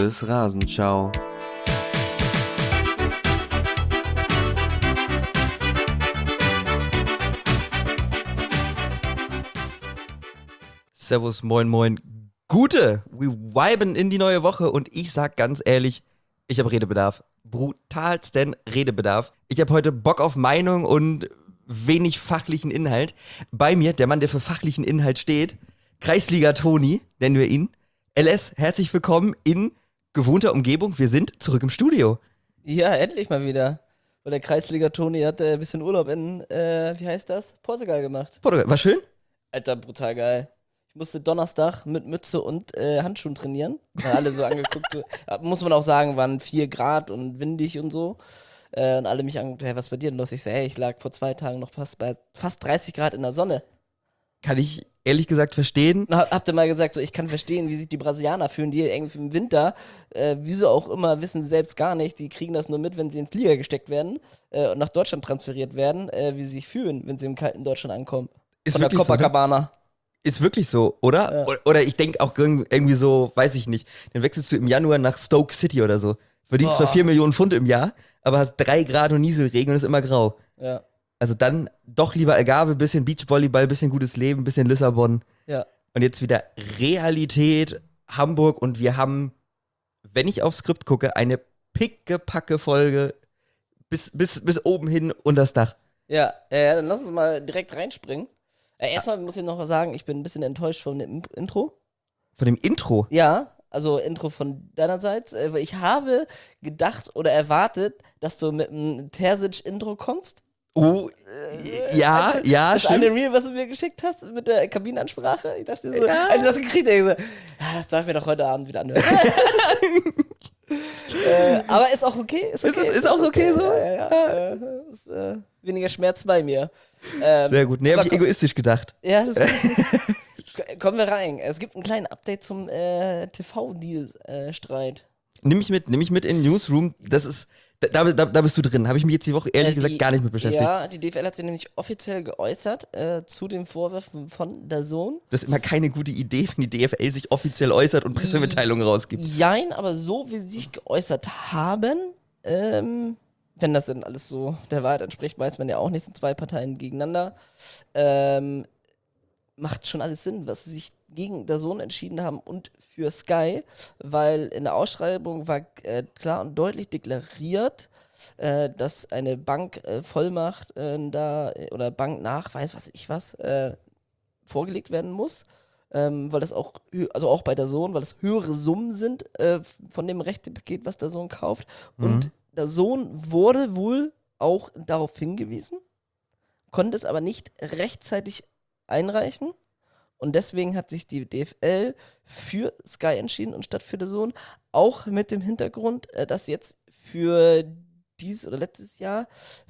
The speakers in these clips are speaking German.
Bundesrasenschau. Servus, moin, moin. Gute, wir viben in die neue Woche und ich sag ganz ehrlich, ich habe Redebedarf. Brutalsten Redebedarf. Ich habe heute Bock auf Meinung und wenig fachlichen Inhalt. Bei mir, der Mann, der für fachlichen Inhalt steht, Kreisliga Toni, nennen wir ihn. LS, herzlich willkommen in gewohnter Umgebung. Wir sind zurück im Studio. Ja, endlich mal wieder. Weil der Kreisliga Toni hat ein bisschen Urlaub in, wie heißt das? Portugal gemacht. Portugal, war schön? Alter, brutal geil. Ich musste Donnerstag mit Mütze und Handschuhen trainieren. Weil alle so angeguckt, so, muss man auch sagen, waren 4 Grad und windig und so. Und alle mich angeguckt, hey, was ist bei dir denn los? Ich so, hey, ich lag vor 2 Tagen noch bei fast 30 Grad in der Sonne. Kann ich ehrlich gesagt verstehen. Und habt ihr mal gesagt, so, ich kann verstehen, wie sich die Brasilianer fühlen, die irgendwie im Winter, wieso auch immer, wissen sie selbst gar nicht. Die kriegen das nur mit, wenn sie in den Flieger gesteckt werden und nach Deutschland transferiert werden, wie sie sich fühlen, wenn sie im kalten Deutschland ankommen. Ist Von der wirklich so, ne? Copacabana. Ist wirklich so, oder? Ja. Oder ich denke auch irgendwie so, weiß ich nicht, dann wechselst du im Januar nach Stoke City oder so. Verdienst zwar 4 Millionen Pfund im Jahr, aber hast 3 Grad und Nieselregen und ist immer grau. Ja. Also dann doch lieber Algarve, bisschen Beachvolleyball, bisschen gutes Leben, bisschen Lissabon. Ja. Und jetzt wieder Realität, Hamburg und wir haben, wenn ich aufs Skript gucke, eine pickepacke Folge bis oben hin unter das Dach. Ja, dann lass uns mal direkt reinspringen. Erstmal muss ich noch was sagen, ich bin ein bisschen enttäuscht von dem Intro. Von dem Intro? Ja, also Intro von deinerseits, weil ich habe gedacht oder erwartet, dass du mit einem Terzic-Intro kommst. Oh, ja, also, ja, das stimmt. eine Reel, was du mir geschickt hast mit der Kabinenansprache. Ich dachte so, Ja. als ich das gekriegt habe, ich so, ja, das darf ich mir doch heute Abend wieder anhören. Aber ist auch okay. Ist auch okay so? Ja. Ist weniger Schmerz bei mir. Sehr gut. Nee, aber hab ich egoistisch gedacht. Ja, das ist gut. Kommen wir rein. Es gibt einen kleinen Update zum TV-Deal-Streit. Nimm mich mit in den Newsroom. Das ist, da bist du drin. Habe ich mich jetzt die Woche ehrlich gesagt gar nicht mit beschäftigt. Ja, die DFL hat sich nämlich offiziell geäußert zu den Vorwürfen von DAZN. Das ist immer keine gute Idee, wenn die DFL sich offiziell äußert und Pressemitteilungen rausgibt. Jein, aber so wie sie sich geäußert haben, wenn das denn alles so der Wahrheit entspricht, weiß man ja auch nicht, sind 2 Parteien gegeneinander, macht schon alles Sinn, was sie sich gegen DAZN entschieden haben und für Sky, weil in der Ausschreibung war klar und deutlich deklariert, dass eine Bankvollmacht oder Banknachweis, was weiß ich was, vorgelegt werden muss. Weil das auch, also auch bei DAZN, weil das höhere Summen sind von dem Rechtepaket, was DAZN kauft. Und DAZN wurde wohl auch darauf hingewiesen, konnte es aber nicht rechtzeitig einreichen. Und deswegen hat sich die DFL für Sky entschieden und statt für DAZN. Auch mit dem Hintergrund, dass jetzt für dieses oder letztes Jahr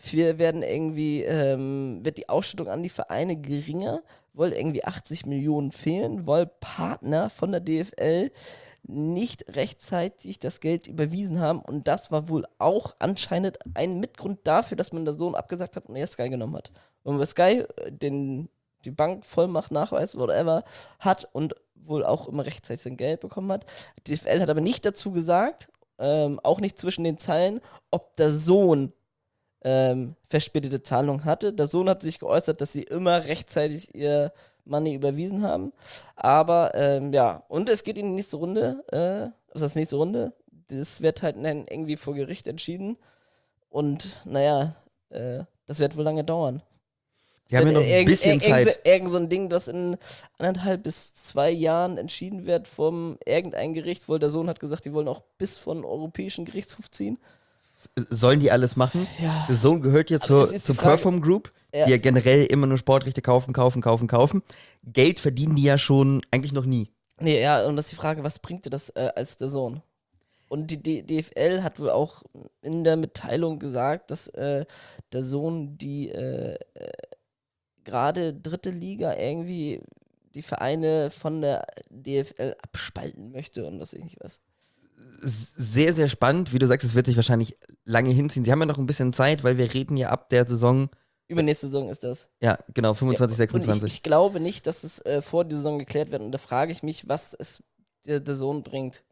wird die Ausschüttung an die Vereine geringer, weil irgendwie 80 Millionen fehlen, weil Partner von der DFL nicht rechtzeitig das Geld überwiesen haben. Und das war wohl auch anscheinend ein Mitgrund dafür, dass man DAZN abgesagt hat und erst Sky genommen hat. Und weil Sky die Bank Vollmacht, Nachweis, whatever, hat und wohl auch immer rechtzeitig sein Geld bekommen hat. Die DFL hat aber nicht dazu gesagt, auch nicht zwischen den Zeilen, ob DAZN verspätete Zahlungen hatte. DAZN hat sich geäußert, dass sie immer rechtzeitig ihr Money überwiesen haben. Aber ja, und es geht in die nächste Runde. Was ist das nächste Runde? Das wird halt dann irgendwie vor Gericht entschieden. Und naja, das wird wohl lange dauern. Die haben ja noch ein bisschen Zeit. Irgend so ein Ding, das in 1,5 bis 2 Jahren entschieden wird vom irgendein Gericht, weil DAZN hat gesagt, die wollen auch bis von den Europäischen Gerichtshof ziehen. Sollen die alles machen? Ja. DAZN gehört ja zur Perform Group, Ja. die ja generell immer nur Sportrechte kaufen. Geld verdienen die ja schon eigentlich noch nie. Nee, ja, und das ist die Frage, was bringt dir das als DAZN? Und die DFL hat wohl auch in der Mitteilung gesagt, dass DAZN die gerade 3. Liga irgendwie die Vereine von der DFL abspalten möchte und was weiß ich nicht was. Sehr, sehr spannend. Wie du sagst, es wird sich wahrscheinlich lange hinziehen. Sie haben ja noch ein bisschen Zeit, weil wir reden ja ab der Saison. Übernächste Saison ist das. Ja, genau, 25, Ja, 26. und ich glaube nicht, dass es vor der Saison geklärt wird. Und da frage ich mich, was es der Saison bringt.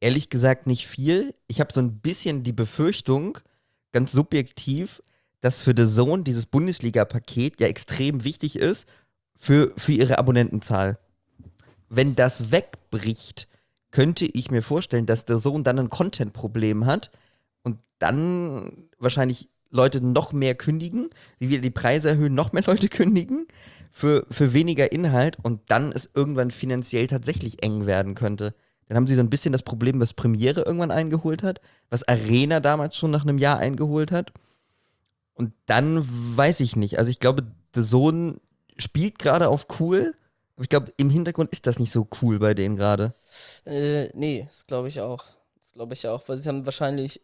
Ehrlich gesagt nicht viel. Ich habe so ein bisschen die Befürchtung, ganz subjektiv, dass für The Zone dieses Bundesliga-Paket ja extrem wichtig ist für ihre Abonnentenzahl. Wenn das wegbricht, könnte ich mir vorstellen, dass The Zone dann ein Content-Problem hat und dann wahrscheinlich Leute noch mehr kündigen, die wieder die Preise erhöhen, noch mehr Leute kündigen für weniger Inhalt und dann es irgendwann finanziell tatsächlich eng werden könnte. Dann haben sie so ein bisschen das Problem, was Premiere irgendwann eingeholt hat, was Arena damals schon nach einem Jahr eingeholt hat. Und dann weiß ich nicht. Also ich glaube, The Zone spielt gerade auf cool, aber ich glaube, im Hintergrund ist das nicht so cool bei denen gerade. Nee, das glaube ich auch. Das glaube ich auch, weil sie haben wahrscheinlich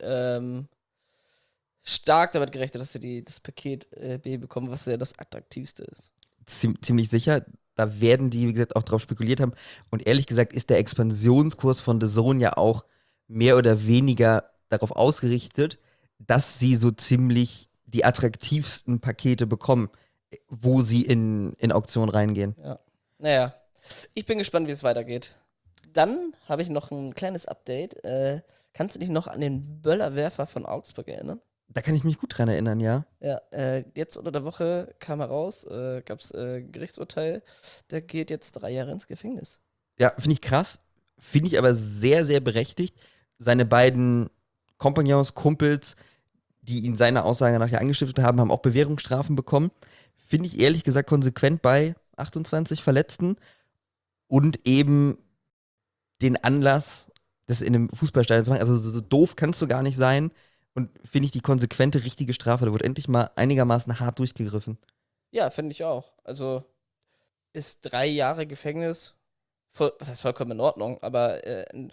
stark damit gerechnet, dass sie das Paket B bekommen, was ja das attraktivste ist. Ziemlich sicher. Da werden die, wie gesagt, auch drauf spekuliert haben. Und ehrlich gesagt ist der Expansionskurs von The Zone ja auch mehr oder weniger darauf ausgerichtet, dass sie so ziemlich die attraktivsten Pakete bekommen, wo sie in Auktion reingehen. Ja. Naja, ich bin gespannt, wie es weitergeht. Dann habe ich noch ein kleines Update. Kannst du dich noch an den Böllerwerfer von Augsburg erinnern? Da kann ich mich gut dran erinnern, ja. Ja, jetzt unter der Woche kam heraus, gab es Gerichtsurteil, der geht jetzt 3 Jahre ins Gefängnis. Ja, finde ich krass. Finde ich aber sehr, sehr berechtigt. Seine beiden Kompagnons, Kumpels, die ihn seiner Aussage nach ja angestiftet haben, haben auch Bewährungsstrafen bekommen. Finde ich ehrlich gesagt konsequent bei 28 Verletzten und eben den Anlass, das in einem Fußballstadion zu machen. Also so doof kannst du gar nicht sein. Und finde ich die konsequente, richtige Strafe. Da wurde endlich mal einigermaßen hart durchgegriffen. Ja, finde ich auch. Also ist 3 Jahre Gefängnis, was heißt vollkommen in Ordnung, aber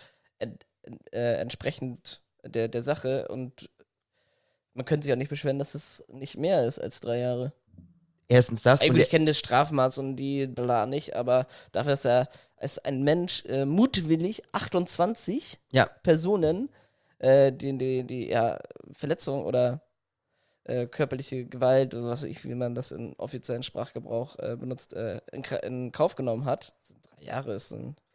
entsprechend der Sache und man könnte sich auch nicht beschweren, dass es nicht mehr ist als 3 Jahre. Erstens das. Eigentlich, ich kenne das Strafmaß und die bla nicht, aber dafür, dass er als ein Mensch mutwillig 28 Personen die Verletzung oder körperliche Gewalt oder was weiß ich, wie man das in offiziellen Sprachgebrauch benutzt, in Kauf genommen hat. 3 Jahre ist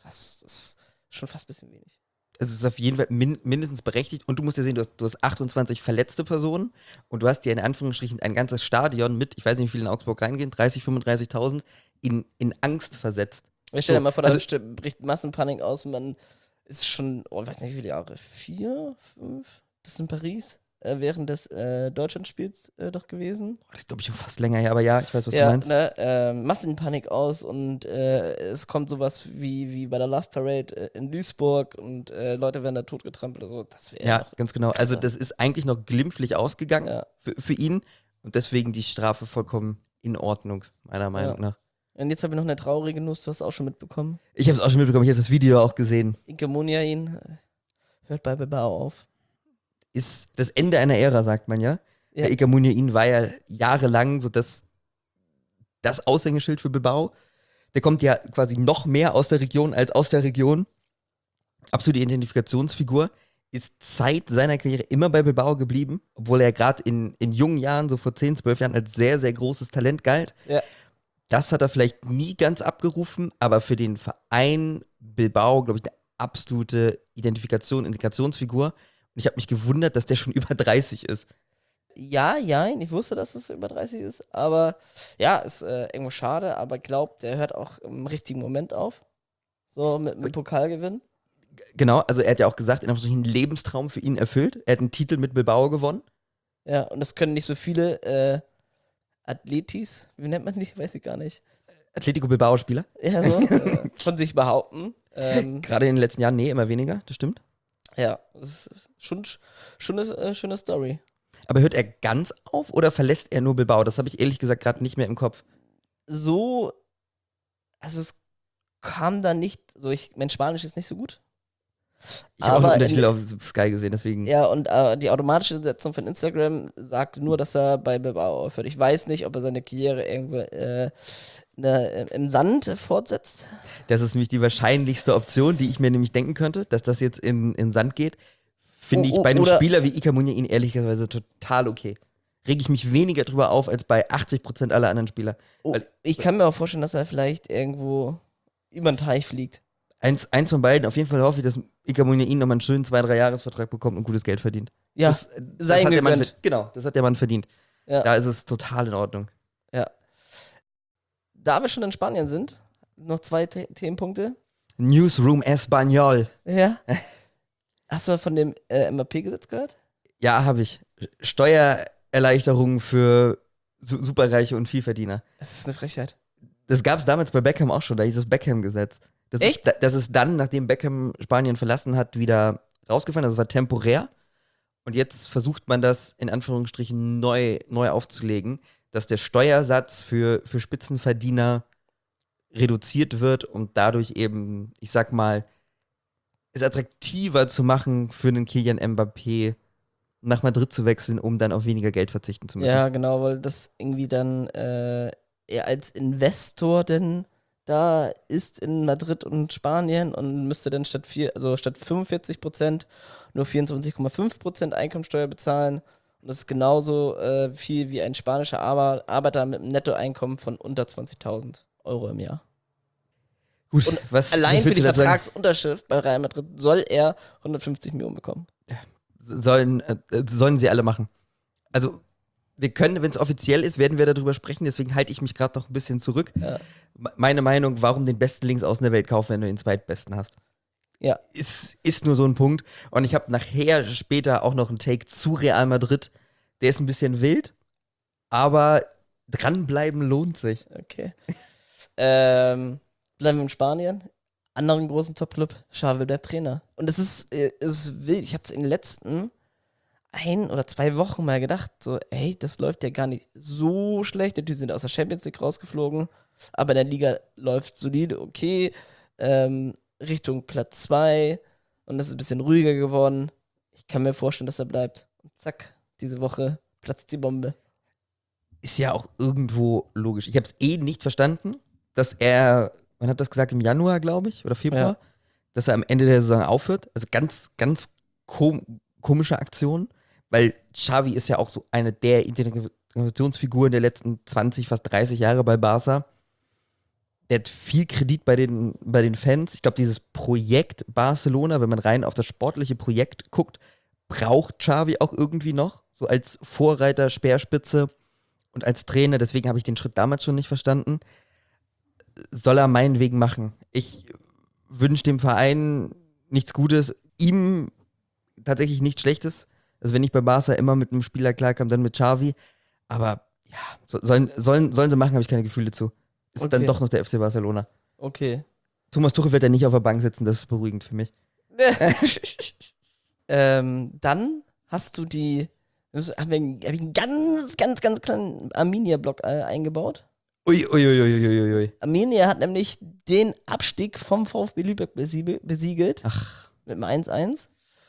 schon fast ein bisschen wenig. Es ist auf jeden Fall mindestens berechtigt. Und du musst ja sehen, du hast 28 verletzte Personen und du hast ja in Anführungsstrichen ein ganzes Stadion mit, ich weiß nicht, wie viele in Augsburg reingehen, 30.000, 35.000 in Angst versetzt. Ich stelle dir mal vor, da bricht Massenpanik aus und man ist schon, ich weiß nicht, wie viele Jahre, 4, 5, das ist in Paris, während des Deutschlandspiels doch gewesen. Das ist, glaube ich, schon fast länger her, aber ja, ich weiß, was du meinst. Ne, Massenpanik aus und es kommt sowas wie bei der Love Parade in Duisburg und Leute werden da totgetrampelt oder so. Das wäre ja, ganz genau. Also das ist eigentlich noch glimpflich ausgegangen für ihn und deswegen die Strafe vollkommen in Ordnung, meiner Meinung nach. Und jetzt habe ich noch eine traurige News, du hast es auch schon mitbekommen. Ich habe es auch schon mitbekommen, ich habe das Video auch gesehen. Iker Muniain hört bei Bilbao auf. Ist das Ende einer Ära, sagt man ja. Ja. Iker Muniain war ja jahrelang so das Aushängeschild für Bilbao. Der kommt ja quasi noch mehr aus der Region als aus der Region. Absolute Identifikationsfigur. Ist seit seiner Karriere immer bei Bilbao geblieben, obwohl er gerade in jungen Jahren, so vor 10, 12 Jahren, als sehr, sehr großes Talent galt. Ja. Das hat er vielleicht nie ganz abgerufen, aber für den Verein Bilbao, glaube ich, eine absolute Integrationsfigur. Und ich habe mich gewundert, dass der schon über 30 ist. Ja, ich wusste, dass es über 30 ist, aber ja, ist irgendwo schade, aber glaubt, der hört auch im richtigen Moment auf. So mit einem Pokalgewinn. Genau, also er hat ja auch gesagt, er hat einen Lebenstraum für ihn erfüllt. Er hat einen Titel mit Bilbao gewonnen. Ja, und das können nicht so viele Athletis, wie nennt man die? Weiß ich gar nicht. Atletico Bilbao-Spieler. Ja, so. Von sich behaupten. Gerade in den letzten Jahren, immer weniger, das stimmt. Ja, das ist schon eine schöne Story. Aber hört er ganz auf oder verlässt er nur Bilbao? Das habe ich ehrlich gesagt gerade nicht mehr im Kopf. So, also es kam da nicht, mein Spanisch ist nicht so gut. Ich habe auch einen Untertitel auf Sky gesehen, deswegen. Ja, und die automatische Setzung von Instagram sagt nur, dass er bei Bilbao aufhört. Ich weiß nicht, ob er seine Karriere irgendwo im Sand fortsetzt. Das ist nämlich die wahrscheinlichste Option, die ich mir nämlich denken könnte, dass das jetzt in Sand geht. Finde ich bei einem Spieler wie Iker Muniain ehrlicherweise total okay. Rege ich mich weniger drüber auf als bei 80% aller anderen Spieler. Ich kann mir auch vorstellen, dass er vielleicht irgendwo über den Teich fliegt. Eins von beiden, auf jeden Fall hoffe ich, dass Iker Muniain nochmal einen schönen 2-3 Jahresvertrag bekommt und gutes Geld verdient. Ja, sei ihm hat der Mann gegönnt. genau, das hat der Mann verdient. Ja. Da ist es total in Ordnung. Ja. Da wir schon in Spanien sind, noch 2 Themenpunkte. Newsroom Español. Ja. Hast du von dem Mbappé-Gesetz gehört? Ja, habe ich. Steuererleichterungen für Superreiche und Vielverdiener. Das ist eine Frechheit. Das gab es damals bei Beckham auch schon, da hieß es Beckham-Gesetz. Echt? Das ist dann, nachdem Beckham Spanien verlassen hat, wieder rausgefallen. Das war temporär. Und jetzt versucht man das in Anführungsstrichen neu aufzulegen, dass der Steuersatz für Spitzenverdiener reduziert wird und dadurch eben, ich sag mal, es attraktiver zu machen für einen Kylian Mbappé nach Madrid zu wechseln, um dann auf weniger Geld verzichten zu müssen. Ja, genau, weil das irgendwie dann er als Investor denn da ist in Madrid und Spanien und müsste dann statt 45% nur 24,5% Einkommensteuer bezahlen. Und das ist genauso viel wie ein spanischer Arbeiter mit einem Nettoeinkommen von unter 20.000 Euro im Jahr. Gut, Und was allein willst für die du dazu sagen? Vertragsunterschrift bei Real Madrid soll er 150 Millionen bekommen. Sollen sie alle machen. Also, wir können, wenn es offiziell ist, werden wir darüber sprechen, deswegen halte ich mich gerade noch ein bisschen zurück. Ja. Meine Meinung, warum den besten Linksaußen der Welt kaufen, wenn du den zweitbesten hast? Ja. Ist nur so ein Punkt. Und ich habe nachher später auch noch einen Take zu Real Madrid. Der ist ein bisschen wild, aber dranbleiben lohnt sich. Okay. Bleiben wir in Spanien. Anderen großen Top-Club, Xavi bleibt Trainer. Und es ist wild. Ich habe es in den letzten 1 oder 2 Wochen mal gedacht, so, ey, das läuft ja gar nicht so schlecht. Die sind aus der Champions League rausgeflogen, aber in der Liga läuft solide, okay. Richtung Platz 2 und das ist ein bisschen ruhiger geworden. Ich kann mir vorstellen, dass er bleibt. Und zack, diese Woche platzt die Bombe. Ist ja auch irgendwo logisch. Ich habe es nicht verstanden, dass er, man hat das gesagt, im Januar, glaube ich, oder Februar, Ja. dass er am Ende der Saison aufhört. Also ganz, ganz komische Aktion, weil Xavi ist ja auch so eine der Identifikationsfiguren der letzten 20, fast 30 Jahre bei Barca. Der hat viel Kredit bei den Fans. Ich glaube, dieses Projekt Barcelona, wenn man rein auf das sportliche Projekt guckt, braucht Xavi auch irgendwie noch, so als Vorreiter, Speerspitze und als Trainer. Deswegen habe ich den Schritt damals schon nicht verstanden. Soll er meinetwegen machen. Ich wünsche dem Verein nichts Gutes, ihm tatsächlich nichts Schlechtes. Also wenn ich bei Barca immer mit einem Spieler klarkam, dann mit Xavi. Aber ja, sollen sie machen, habe ich keine Gefühle zu. Ist dann Okay. doch noch der FC Barcelona. Okay. Thomas Tuchel wird ja nicht auf der Bank sitzen, das ist beruhigend für mich. Dann hast du hab ich einen ganz, ganz, ganz kleinen Arminia-Block eingebaut. Ui. Arminia hat nämlich den Abstieg vom VfB Lübeck besiegelt. Ach, Mit dem 1-1.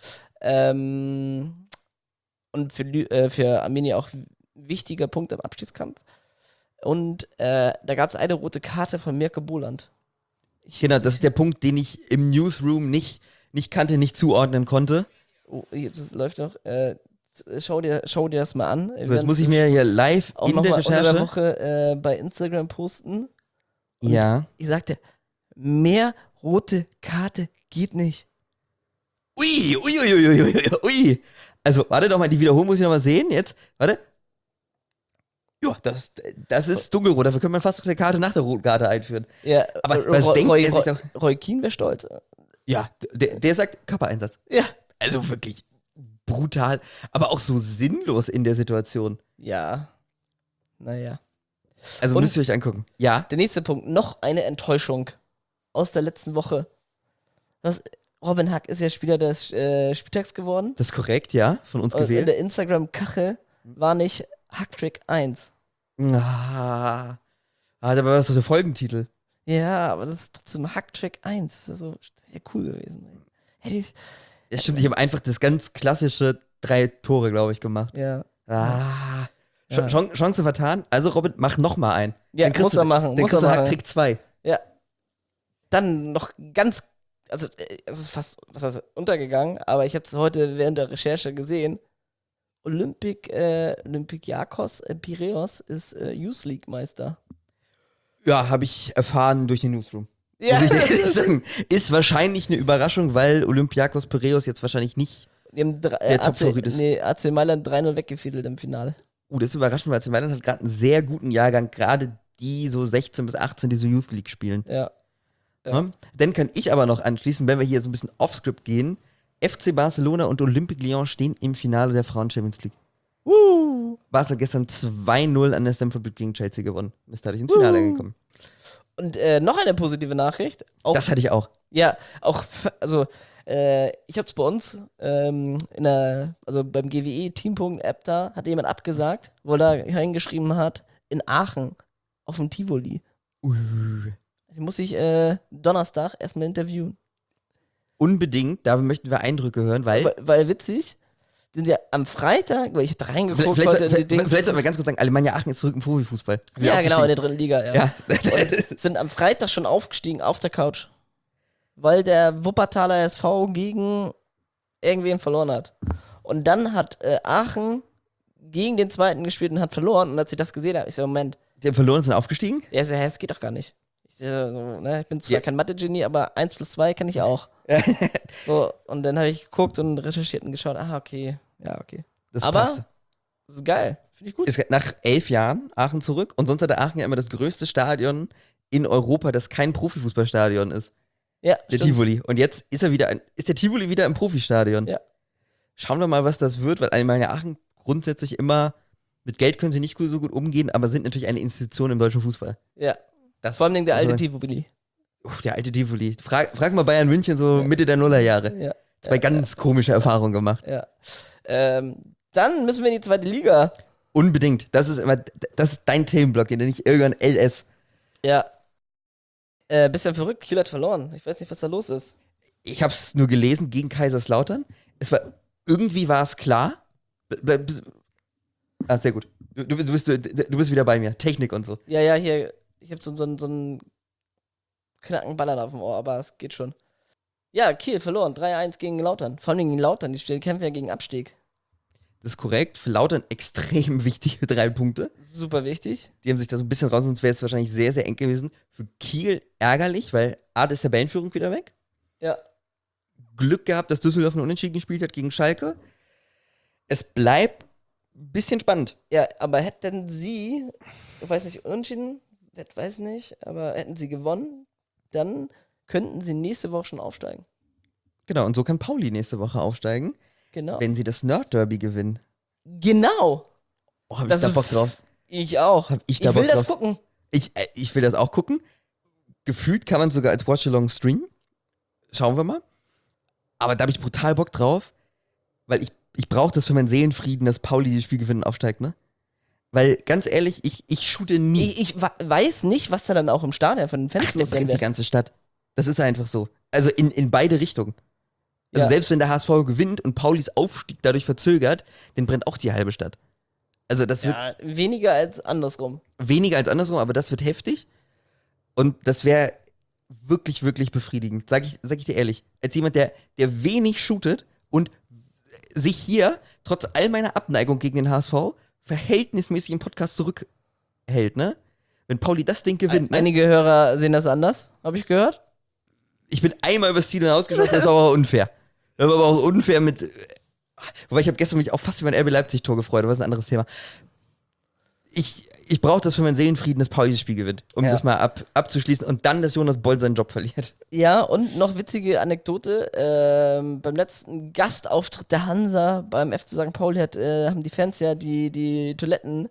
Und für Arminia auch ein wichtiger Punkt im Abstiegskampf. Und da gab es eine rote Karte von Mirko Boland. genau, das ist der Punkt, den ich im Newsroom nicht kannte, nicht zuordnen konnte. Oh, das läuft noch. Schau dir das mal an. So, jetzt muss ich mir hier live auch in noch der mal unter der Recherche. Woche bei Instagram posten. Und Ja. ich sagte, mehr rote Karte geht nicht. Ui. Also, warte doch mal, die Wiederholung muss ich noch mal sehen. Jetzt, warte. Ja, das ist dunkelrot. Dafür könnte man fast eine Karte nach der roten Karte einführen. Ja, Aber was denkt er sich da? Roy Keane wäre stolz. Ja, der sagt Körpereinsatz. Ja. Also wirklich brutal, aber auch so sinnlos in der Situation. Ja. Naja. Also Und- müsst ihr euch angucken. Ja. Der nächste Punkt, noch eine Enttäuschung aus der letzten Woche. Robin Hack ist ja Spieler des Spieltags geworden. Das ist korrekt, ja, von uns Und in gewählt. der Instagram-Kachel war nicht Hacktrick 1. Aber war das so der Folgentitel? Ja, aber das ist trotzdem Hacktrick 1. Das wäre cool gewesen. Hätte ich, Ja, stimmt, ich habe einfach das ganz klassische 3 Tore, glaube ich, gemacht. ja. Ah. Ja. Chance vertan. Also, Robin, mach noch mal ein. Ja, Dann kriegst muss du- er machen. Dann Muss kriegst er du machen. Hacktrick 2. Ja. Dann noch ganz, also es ist fast, was heißt, untergegangen, aber ich habe es heute während der Recherche gesehen. Olympiakos Piräus ist Youth League Meister. Ja, habe ich erfahren durch den Newsroom. Ja, Muss ich ehrlich sagen. Ist wahrscheinlich eine Überraschung, weil Olympiakos Piräus jetzt wahrscheinlich nicht. Die haben Der Top-Favorit ist. AC Mailand 3-0 weggefädelt im Finale. Das ist überraschend, weil AC Mailand hat gerade einen sehr guten Jahrgang, gerade die so 16 bis 18, die so Youth League spielen. Ja. Ja. Dann kann ich aber noch anschließen, wenn wir hier so ein bisschen off-script gehen, FC Barcelona und Olympique Lyon stehen im Finale der Frauen-Champions League. Barca hat gestern 2-0 an der Stamford Bridge gegen Chelsea gewonnen. Und ist dadurch ins Finale angekommen. Und noch eine positive Nachricht. Auch, Das hatte ich auch. ja, auch, also, ich hab's bei uns, also beim GWE Team.app da, hat jemand abgesagt, wo er reingeschrieben hat, in Aachen, auf dem Tivoli. Die muss ich Donnerstag erstmal interviewen. Unbedingt, da möchten wir Eindrücke hören, Weil witzig, sind ja am Freitag, weil ich da reingeguckt vielleicht heute in die Dinge. sollten wir ganz kurz sagen, Alemannia Aachen ist zurück im Profifußball. Ja, genau, in der dritten Liga, ja. Ja. Und sind am Freitag schon aufgestiegen auf der Couch. Weil der Wuppertaler SV gegen irgendwen verloren hat. Und dann hat Aachen gegen den zweiten gespielt und hat verloren. Und als ich das gesehen habe, ich so, Moment, Die haben verloren und sind aufgestiegen? ja, so, hä, das geht doch gar nicht. Ich bin zwar kein Mathe-Genie, aber 1 plus 2 kann ich auch. So, und dann habe ich geguckt und recherchiert und geschaut, okay, ja, okay. Das Aber passt. das ist geil, finde ich gut. Ist nach 11 Jahren Aachen zurück und sonst hatte Aachen ja immer das größte Stadion in Europa, das kein Profifußballstadion ist. Ja, Der stimmt. Tivoli. Und jetzt ist der Tivoli wieder im Profistadion. Ja. Schauen wir mal, was das wird, weil Alemannia Aachen grundsätzlich immer, mit Geld können sie nicht so gut umgehen, aber sind natürlich eine Institution im deutschen Fußball. Ja, Das, vor allem der alte also, Tivoli. Der alte Tivoli. Frag mal Bayern München so Mitte der Nullerjahre. Ja. Zwei ganz komische Erfahrungen gemacht. Ja. Dann müssen wir in die zweite Liga. Unbedingt. Das ist dein Themenblock, den nenne ich irgendwann LS. Ja. Bisschen verrückt, Kiel hat verloren. Ich weiß nicht, was da los ist. Ich habe es nur gelesen gegen Kaiserslautern. Irgendwie war es klar. Sehr gut. Du bist wieder bei mir. Technik und so. Ja, hier, ich habe so einen knacken Ballern auf dem Ohr, aber es geht schon. Ja, Kiel verloren, 3-1 gegen Lautern. Vor allem gegen Lautern, die kämpfen ja gegen Abstieg. Das ist korrekt. Für Lautern extrem wichtige 3 Punkte. Super wichtig. Die haben sich da so ein bisschen raus, sonst wäre es wahrscheinlich sehr, sehr eng gewesen. Für Kiel ärgerlich, weil A, ist Tabellenführung wieder weg. Ja. Glück gehabt, dass Düsseldorf einen Unentschieden gespielt hat gegen Schalke. Es bleibt ein bisschen spannend. Ja, aber hätten sie, ich weiß nicht, unentschieden, ich weiß nicht, aber hätten sie gewonnen, dann könnten sie nächste Woche schon aufsteigen. Genau, und so kann Pauli nächste Woche aufsteigen, Genau. wenn sie das Nerd-Derby gewinnen. Genau. Oh, hab ich Das da ist- Bock drauf. Ich auch. Hab ich da will Bock das drauf. gucken. Ich will das auch gucken. Gefühlt kann man sogar als Watch-Along streamen. Schauen wir mal. Aber da habe ich brutal Bock drauf, weil ich brauche das für meinen Seelenfrieden, dass Pauli dieses Spiel gewinnt und aufsteigt, ne? Weil, ganz ehrlich, ich shoote nie. Ich weiß nicht, was da dann auch im Stadion von den Fans Der los sein brennt die wird. ganze Stadt. Das ist einfach so. Also in beide Richtungen. Also Ja. selbst wenn der HSV gewinnt und Paulis Aufstieg dadurch verzögert, dann brennt auch die halbe Stadt. Also das wird Ja, weniger als andersrum. weniger als andersrum, aber das wird heftig. Und das wäre wirklich, wirklich befriedigend. Sag ich dir ehrlich. Als jemand, der wenig shootet und sich hier, trotz all meiner Abneigung gegen den HSV, verhältnismäßig im Podcast zurückhält, ne? Wenn Pauli das Ding gewinnt, ne? Einige Hörer sehen das anders, habe ich gehört. Ich bin einmal übers Ziel hinausgeschossen, das war aber auch unfair. Das war aber auch unfair mit. Wobei ich habe gestern mich auch fast über ein RB Leipzig-Tor gefreut, aber das ist ein anderes Thema. Ich brauche das für meinen Seelenfrieden, dass Pauli das Spiel gewinnt, um Ja. das mal abzuschließen und dann, dass Jonas Boll seinen Job verliert. Ja, und noch witzige Anekdote. Beim letzten Gastauftritt der Hansa beim FC St. Pauli haben die Fans ja die Toiletten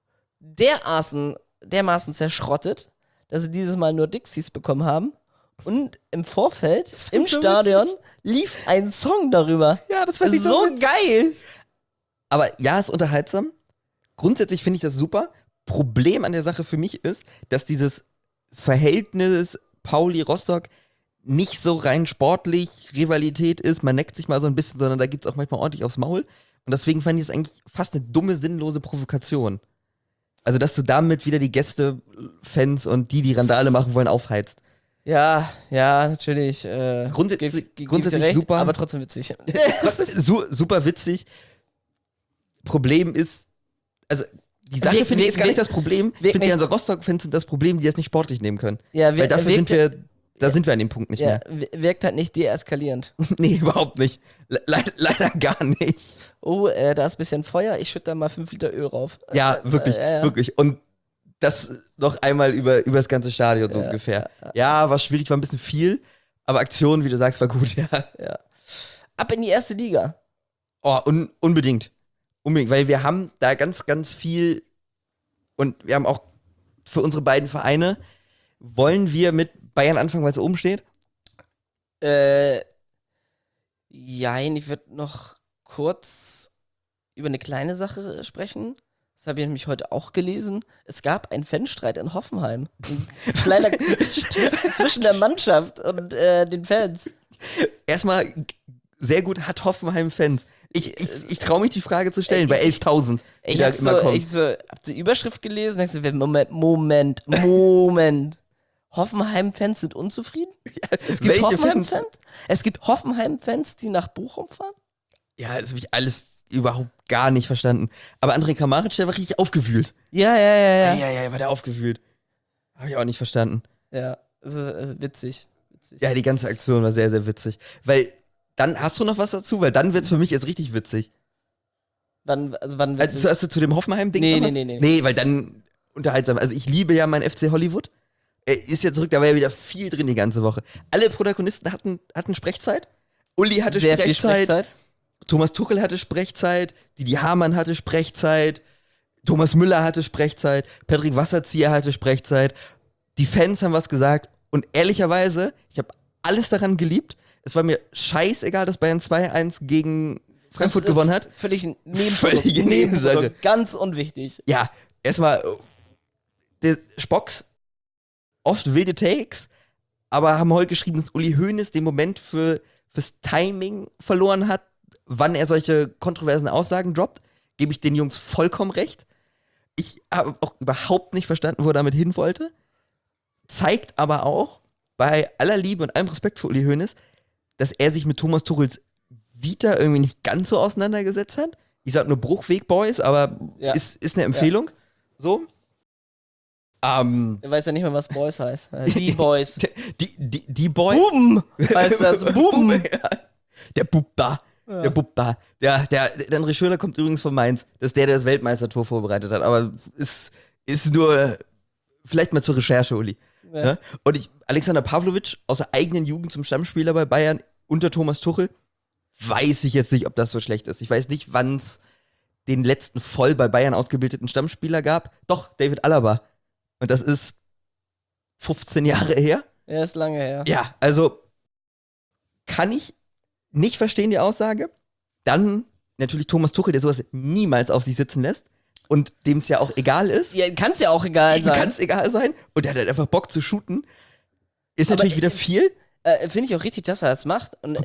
dermaßen zerschrottet, dass sie dieses Mal nur Dixies bekommen haben. Und im Vorfeld, im ich so Stadion, lief ein Song darüber. Ja, das Das ist so geil. Aber ja, ist unterhaltsam. Grundsätzlich finde ich das super. Problem an der Sache für mich ist, dass dieses Verhältnis Pauli-Rostock nicht so rein sportlich Rivalität ist. Man neckt sich mal so ein bisschen, sondern da gibt es auch manchmal ordentlich aufs Maul. Und deswegen fand ich es eigentlich fast eine dumme, sinnlose Provokation. Also, dass du damit wieder die Gäste, Fans und die Randale machen wollen, aufheizt. Ja, natürlich. Grundsätzlich geb dir recht, super. aber trotzdem witzig. Super witzig. Problem ist, also die Sache finde ich ist gar nicht das Problem. Ich finde, die Hansa Rostock-Fans sind das Problem, die das nicht sportlich nehmen können. Ja, Weil dafür sind wir Da sind wir an dem Punkt nicht Ja, mehr. wirkt halt nicht deeskalierend. Nee, überhaupt nicht. Leider gar nicht. Oh, da ist ein bisschen Feuer, ich schütte da mal 5 Liter Öl rauf. Ja, wirklich, wirklich. Und das noch einmal über das ganze Stadion so ungefähr. Ja, war schwierig, war ein bisschen viel, aber Aktion, wie du sagst, war gut, ja. Ja. Ab in die erste Liga. Oh, unbedingt. Unbedingt, weil wir haben da ganz, ganz viel und wir haben auch für unsere beiden Vereine, wollen wir mit Bayern anfangen, weil es oben steht? Jein, ich würde noch kurz über eine kleine Sache sprechen. Das habe ich nämlich heute auch gelesen. Es gab einen Fanstreit in Hoffenheim. Ein kleiner Twist zwischen der Mannschaft und den Fans. Erstmal sehr gut, hat Hoffenheim Fans. Ich traue mich, die Frage zu stellen, bei 11.000. Ich hab die Überschrift gelesen, denkst du, Moment. Hoffenheim-Fans sind unzufrieden? Es gibt welche Hoffenheim-Fans? Es gibt Hoffenheim-Fans, die nach Bochum fahren? Ja, das habe ich alles überhaupt gar nicht verstanden. Aber André Kramaric, der war richtig aufgewühlt. Ja. Ja, war der aufgewühlt. Habe ich auch nicht verstanden. Ja, also witzig. Ja, die ganze Aktion war sehr, sehr witzig. Weil, dann hast du noch was dazu? Weil dann wird's für mich jetzt richtig witzig. Wann Also, hast du zu dem Hoffenheim-Ding Nee, noch was? nee. Nee, weil dann unterhaltsam. Also ich liebe ja meinen FC Hollywood. Er ist ja zurück, da war ja wieder viel drin die ganze Woche. Alle Protagonisten hatten Sprechzeit. Uli hatte sehr viel Sprechzeit. Thomas Tuchel hatte Sprechzeit. Didi Hamann hatte Sprechzeit. Thomas Müller hatte Sprechzeit. Patrick Wasserzieher hatte Sprechzeit. Die Fans haben was gesagt. Und ehrlicherweise, ich habe alles daran geliebt. Es war mir scheißegal, dass Bayern 2-1 gegen Frankfurt gewonnen hat. Völlige Völlige Nebensache. Ganz unwichtig. Ja, erstmal, der Spocks, oft wilde Takes, aber haben heute geschrieben, dass Uli Hoeneß den Moment fürs Timing verloren hat, wann er solche kontroversen Aussagen droppt. Gebe ich den Jungs vollkommen recht. Ich habe auch überhaupt nicht verstanden, wo er damit hin wollte. Zeigt aber auch, bei aller Liebe und allem Respekt für Uli Hoeneß, dass er sich mit Thomas Tuchels Vita irgendwie nicht ganz so auseinandergesetzt hat. Ich sag nur Bruchweg Boys, aber ist eine Empfehlung. So. Er weiß ja nicht mehr, was Boys heißt. Die Boys. Die Boys. Buben heißt das. Buben. Ja. Der Bub da. Ja. Der Bub da. Der André Schöner kommt übrigens von Mainz. Das ist der das Weltmeistertor vorbereitet hat. Aber ist nur vielleicht mal zur Recherche, Uli. Ja. Ja? Und Alexander Pavlovic aus der eigenen Jugend zum Stammspieler bei Bayern unter Thomas Tuchel, weiß ich jetzt nicht, ob das so schlecht ist. Ich weiß nicht, wann es den letzten voll bei Bayern ausgebildeten Stammspieler gab. Doch, David Alaba. Und das ist 15 Jahre her. Ja, ist lange her. Ja, also kann ich nicht verstehen, die Aussage. Dann natürlich Thomas Tuchel, der sowas niemals auf sich sitzen lässt und dem es ja auch egal ist. Ja, kann es ja auch egal sein. Kann es egal sein. Und der hat halt einfach Bock zu shooten. Ist aber natürlich wieder viel. Finde ich auch richtig, dass er das macht. Und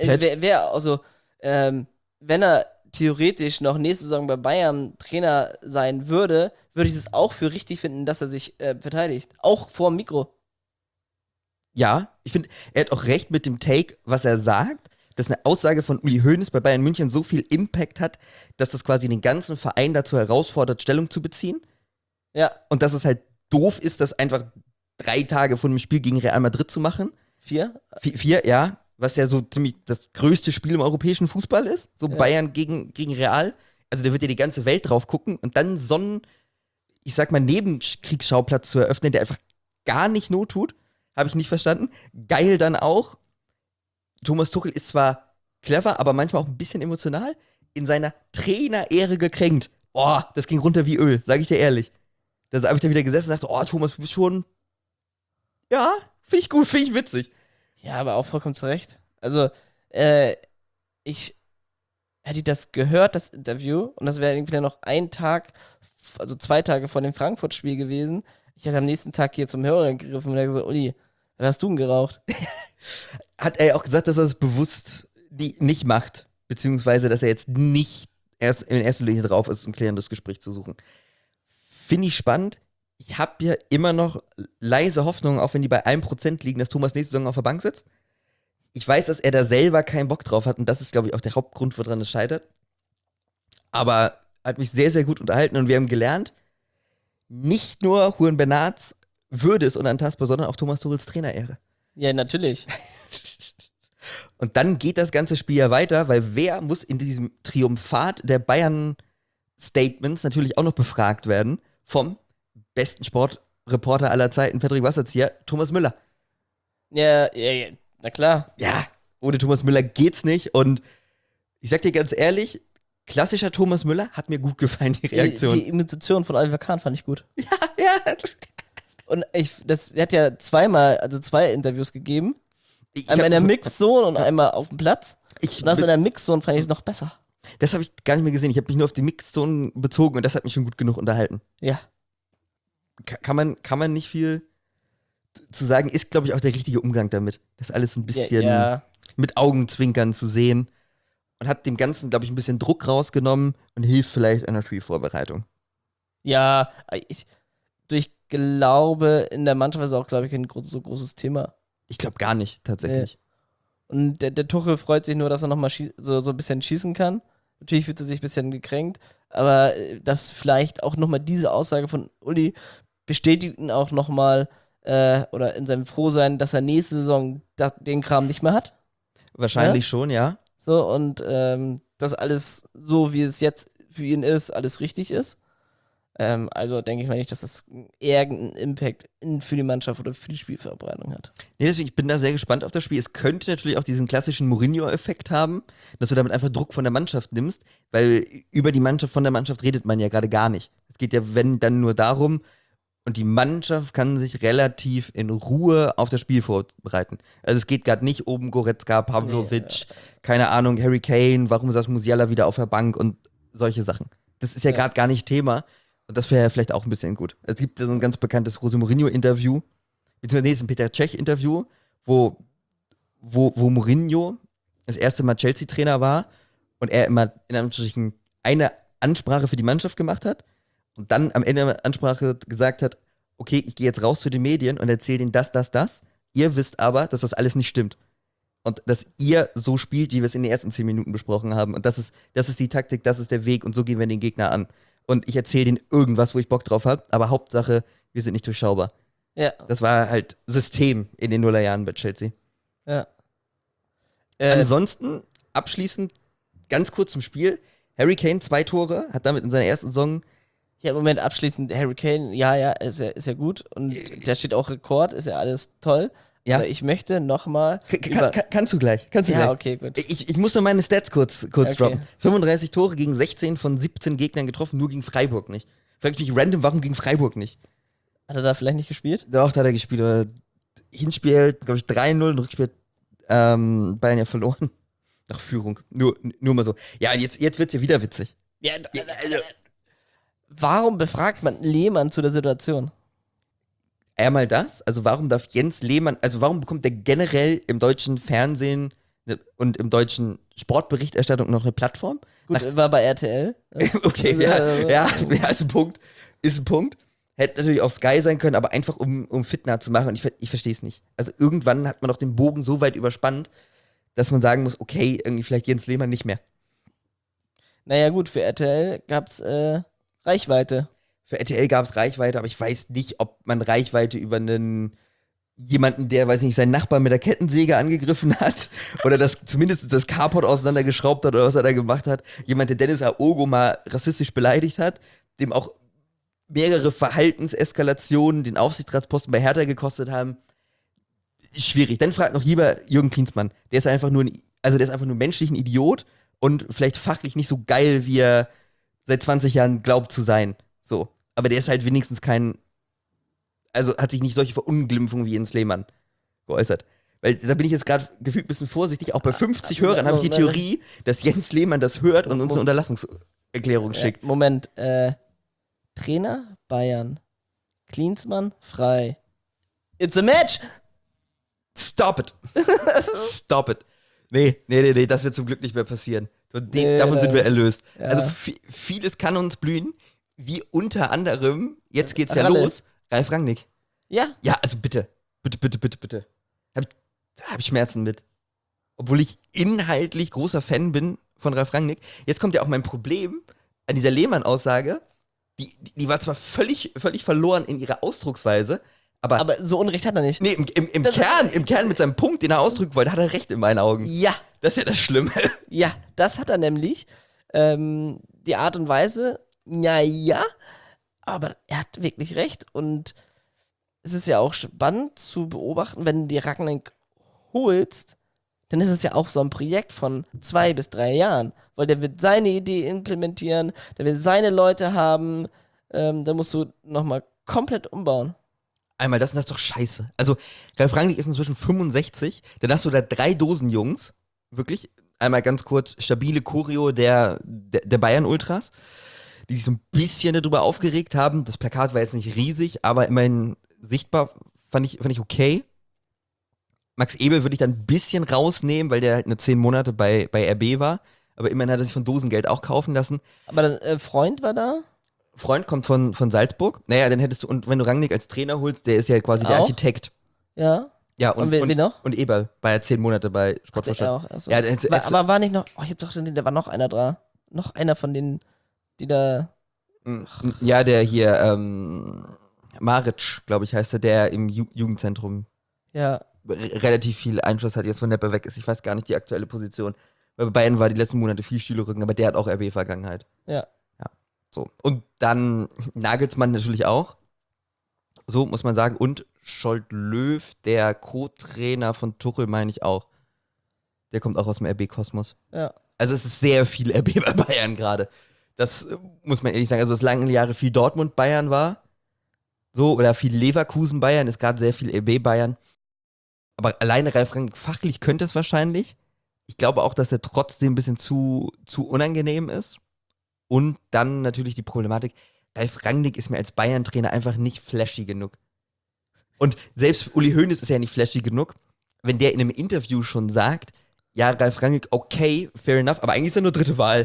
wenn er theoretisch noch nächste Saison bei Bayern Trainer sein würde, würde ich es auch für richtig finden, dass er sich verteidigt. Auch vor dem Mikro. Ja, ich finde, er hat auch recht mit dem Take, was er sagt, dass eine Aussage von Uli Hoeneß bei Bayern München so viel Impact hat, dass das quasi den ganzen Verein dazu herausfordert, Stellung zu beziehen. Ja. Und dass es halt doof ist, das einfach 3 Tage vor dem Spiel gegen Real Madrid zu machen. 4? 4, ja. Was ja so ziemlich das größte Spiel im europäischen Fußball ist. So Bayern gegen Real. Also da wird ja die ganze Welt drauf gucken. Und dann so einen, ich sag mal, Nebenkriegsschauplatz zu eröffnen, der einfach gar nicht Not tut, habe ich nicht verstanden. Geil dann auch, Thomas Tuchel ist zwar clever, aber manchmal auch ein bisschen emotional, in seiner Trainerehre gekränkt. Oh, das ging runter wie Öl, sage ich dir ehrlich. Da habe ich dann wieder gesessen und dachte, oh, Thomas, du bist schon, ja, finde ich gut, finde ich witzig. Ja, aber auch vollkommen zu Recht. Also, ich hätte das gehört, das Interview, und das wäre irgendwie noch 2 Tage vor dem Frankfurt-Spiel gewesen. Ich hätte am nächsten Tag hier zum Hörer gegriffen und er gesagt, Uli, was hast du denn geraucht? Hat er auch gesagt, dass er es bewusst nicht macht, beziehungsweise, dass er jetzt nicht erst in erster Linie drauf ist, ein klärendes Gespräch zu suchen. Finde ich spannend. Ich habe ja immer noch leise Hoffnung, auch wenn die bei 1% liegen, dass Thomas nächste Saison auf der Bank sitzt. Ich weiß, dass er da selber keinen Bock drauf hat und das ist, glaube ich, auch der Hauptgrund, woran es scheitert. Aber hat mich sehr, sehr gut unterhalten und wir haben gelernt, nicht nur Juan Bernats Würde ist unantastbar, sondern auch Thomas Tuchels Trainerehre. Ja, natürlich. Und dann geht das ganze Spiel ja weiter, weil wer muss in diesem Triumphat der Bayern-Statements natürlich auch noch befragt werden vom besten Sportreporter aller Zeiten, Patrick Wasserzieher, Thomas Müller. Ja, na klar. Ja, ohne Thomas Müller geht's nicht. Und ich sag dir ganz ehrlich, klassischer Thomas Müller hat mir gut gefallen, die Reaktion. Die Imitation von Oliver Kahn fand ich gut. Ja. Und er hat ja zwei Interviews gegeben. Einmal in der Mixzone und einmal auf dem Platz. Und das in der Mixzone fand ich es noch besser. Das habe ich gar nicht mehr gesehen. Ich habe mich nur auf die Mixzone bezogen und das hat mich schon gut genug unterhalten. Ja. Kann man nicht viel zu sagen, ist, glaube ich, auch der richtige Umgang damit. Das alles ein bisschen mit Augenzwinkern zu sehen. Und hat dem Ganzen, glaube ich, ein bisschen Druck rausgenommen und hilft vielleicht an der Spielvorbereitung. Ja, ich glaube, in der Mannschaft ist auch, glaube ich, so großes Thema. Ich glaube gar nicht, tatsächlich. Und der Tuchel freut sich nur, dass er nochmal so ein bisschen schießen kann. Natürlich fühlt er sich ein bisschen gekränkt, aber dass vielleicht auch nochmal diese Aussage von Uli bestätigt ihn auch nochmal oder in seinem Frohsein, dass er nächste Saison den Kram nicht mehr hat. Wahrscheinlich schon, ja. So, und dass alles so, wie es jetzt für ihn ist, alles richtig ist. Also denke ich mal nicht, dass das irgendeinen Impact für die Mannschaft oder für die Spielvorbereitung hat. Nee, deswegen, ich bin da sehr gespannt auf das Spiel. Es könnte natürlich auch diesen klassischen Mourinho-Effekt haben, dass du damit einfach Druck von der Mannschaft nimmst, weil über die Mannschaft, von der Mannschaft redet man ja gerade gar nicht. Es geht ja, wenn, dann nur darum, und die Mannschaft kann sich relativ in Ruhe auf das Spiel vorbereiten. Also es geht gerade nicht um Goretzka, Pavlovic, keine Ahnung, Harry Kane, warum saß Musiala wieder auf der Bank und solche Sachen. Das ist ja gerade gar nicht Thema. Und das wäre ja vielleicht auch ein bisschen gut. Es gibt ja so ein ganz bekanntes José Mourinho-Interview, beziehungsweise ein Peter Cech-Interview, wo Mourinho das erste Mal Chelsea-Trainer war und er immer in Anführungsstrichen eine Ansprache für die Mannschaft gemacht hat und dann am Ende der Ansprache gesagt hat, okay, ich gehe jetzt raus zu den Medien und erzähle denen das. Ihr wisst aber, dass das alles nicht stimmt. Und dass ihr so spielt, wie wir es in den ersten 10 Minuten besprochen haben. Und das ist die Taktik, das ist der Weg und so gehen wir den Gegner an. Und ich erzähle denen irgendwas, wo ich Bock drauf habe, aber Hauptsache, wir sind nicht durchschaubar. Ja. Das war halt System in den Nullerjahren bei Chelsea. Ja. Ansonsten, abschließend, ganz kurz zum Spiel. Harry Kane 2 Tore, hat damit in seiner ersten Saison. Ja, im Moment abschließend Harry Kane, ist ja gut. Und da steht auch Rekord, ist ja alles toll. Ja. Aber ich möchte nochmal. Kannst du gleich. Ja, okay, gut. Ich muss nur meine Stats kurz droppen. 35 Tore gegen 16 von 17 Gegnern getroffen, nur gegen Freiburg nicht. Frag mich random, warum gegen Freiburg nicht? Hat er da vielleicht nicht gespielt? Doch, da hat er gespielt. Oder Hinspiel, glaube ich, 3-0, Rückspiel Bayern ja verloren. Nach Führung. Nur mal so. Ja, jetzt wird's ja wieder witzig. Ja, also. Warum befragt man Lehmann zu der Situation? Einmal das, also warum darf Jens Lehmann, also warum bekommt der generell im deutschen Fernsehen und im deutschen Sportberichterstattung noch eine Plattform? Gut, war bei RTL. Okay, ja, ist ein Punkt. Hätte natürlich auch Sky sein können, aber einfach um Fitner zu machen und ich verstehe es nicht. Also irgendwann hat man doch den Bogen so weit überspannt, dass man sagen muss, okay, irgendwie vielleicht Jens Lehmann nicht mehr. Naja gut, für RTL gab's Reichweite. Für RTL gab es Reichweite, aber ich weiß nicht, ob man Reichweite über jemanden, der, weiß nicht, seinen Nachbarn mit der Kettensäge angegriffen hat oder zumindest das Carport auseinandergeschraubt hat oder was er da gemacht hat. Jemand, der Dennis Aogo mal rassistisch beleidigt hat, dem auch mehrere Verhaltenseskalationen den Aufsichtsratsposten bei Hertha gekostet haben. Schwierig. Dann fragt noch lieber Jürgen Klinsmann. Der ist einfach nur menschlich ein Idiot und vielleicht fachlich nicht so geil, wie er seit 20 Jahren glaubt zu sein. So. Aber der ist halt wenigstens hat sich nicht solche Verunglimpfungen wie Jens Lehmann geäußert. Weil da bin ich jetzt gerade gefühlt ein bisschen vorsichtig. Auch bei 50 Hörern habe ich die Theorie, dass Jens Lehmann das hört und uns eine Unterlassungserklärung schickt. Moment, Trainer Bayern, Klinsmann frei. It's a match! Stop it! Stop it! Nee, das wird zum Glück nicht mehr passieren. Davon sind wir erlöst. Ja. Also vieles kann uns blühen, wie unter anderem, jetzt geht's ja los, Ralf Rangnick. Ja. Ja, also bitte. Hab ich Schmerzen mit. Obwohl ich inhaltlich großer Fan bin von Ralf Rangnick. Jetzt kommt ja auch mein Problem an dieser Lehmann-Aussage. Die war zwar völlig verloren in ihrer Ausdrucksweise, Aber so Unrecht hat er nicht. Nee, im Kern mit seinem Punkt, den er ausdrücken wollte, hat er recht in meinen Augen. Ja, Das ist ja das Schlimme. ja, das hat er nämlich. Die Art und Weise, ja, aber er hat wirklich recht. Und es ist ja auch spannend zu beobachten, wenn du die Rangnick holst, dann ist es ja auch so ein Projekt von 2 bis 3 Jahren. Weil der wird seine Idee implementieren, der will seine Leute haben, da musst du nochmal komplett umbauen. Einmal das und das ist doch scheiße. Also, Ralf Rangnick ist inzwischen 65, dann hast du da 3 Dosen Jungs, wirklich, einmal ganz kurz, stabile Choreo der Bayern-Ultras, die sich so ein bisschen darüber aufgeregt haben. Das Plakat war jetzt nicht riesig, aber immerhin sichtbar, fand ich okay. Max Ebel würde ich dann ein bisschen rausnehmen, weil der halt nur 10 Monate bei RB war. Aber immerhin hat er sich von Dosengeld auch kaufen lassen. Aber dann, Freund war da? Freund kommt von Salzburg. Naja, dann hättest du, und wenn du Rangnick als Trainer holst, der ist ja quasi der Auch? Architekt. Ja. Ja, Und wen noch? Und Eberl war ja 10 Monate bei Der Sportvorstand. auch. Achso. Ja, Aber war nicht noch, ich hab doch, da war noch einer dran. Noch einer von denen, die da. Ja, der hier, Maric, glaube ich, heißt der im Jugendzentrum Ja. relativ viel Einfluss hat, jetzt von Neppe weg ist. Ich weiß gar nicht die aktuelle Position. Weil bei Bayern war die letzten Monate viel Stühlerücken, aber der hat auch RB-Vergangenheit. Ja. So. Und dann Nagelsmann natürlich auch. So muss man sagen. Und Scholt Löw, der Co-Trainer von Tuchel, meine ich auch. Der kommt auch aus dem RB-Kosmos. Ja. Also es ist sehr viel RB bei Bayern gerade. Das muss man ehrlich sagen. Also, dass lange Jahre viel Dortmund-Bayern war. So, oder viel Leverkusen-Bayern, ist gerade sehr viel RB-Bayern. Aber alleine Ralf Rangnick fachlich könnte es wahrscheinlich. Ich glaube auch, dass er trotzdem ein bisschen zu unangenehm ist. Und dann natürlich die Problematik, Ralf Rangnick ist mir als Bayern-Trainer einfach nicht flashy genug. Und selbst Uli Hoeneß ist ja nicht flashy genug, wenn der in einem Interview schon sagt, ja, Ralf Rangnick, okay, fair enough, aber eigentlich ist er nur dritte Wahl.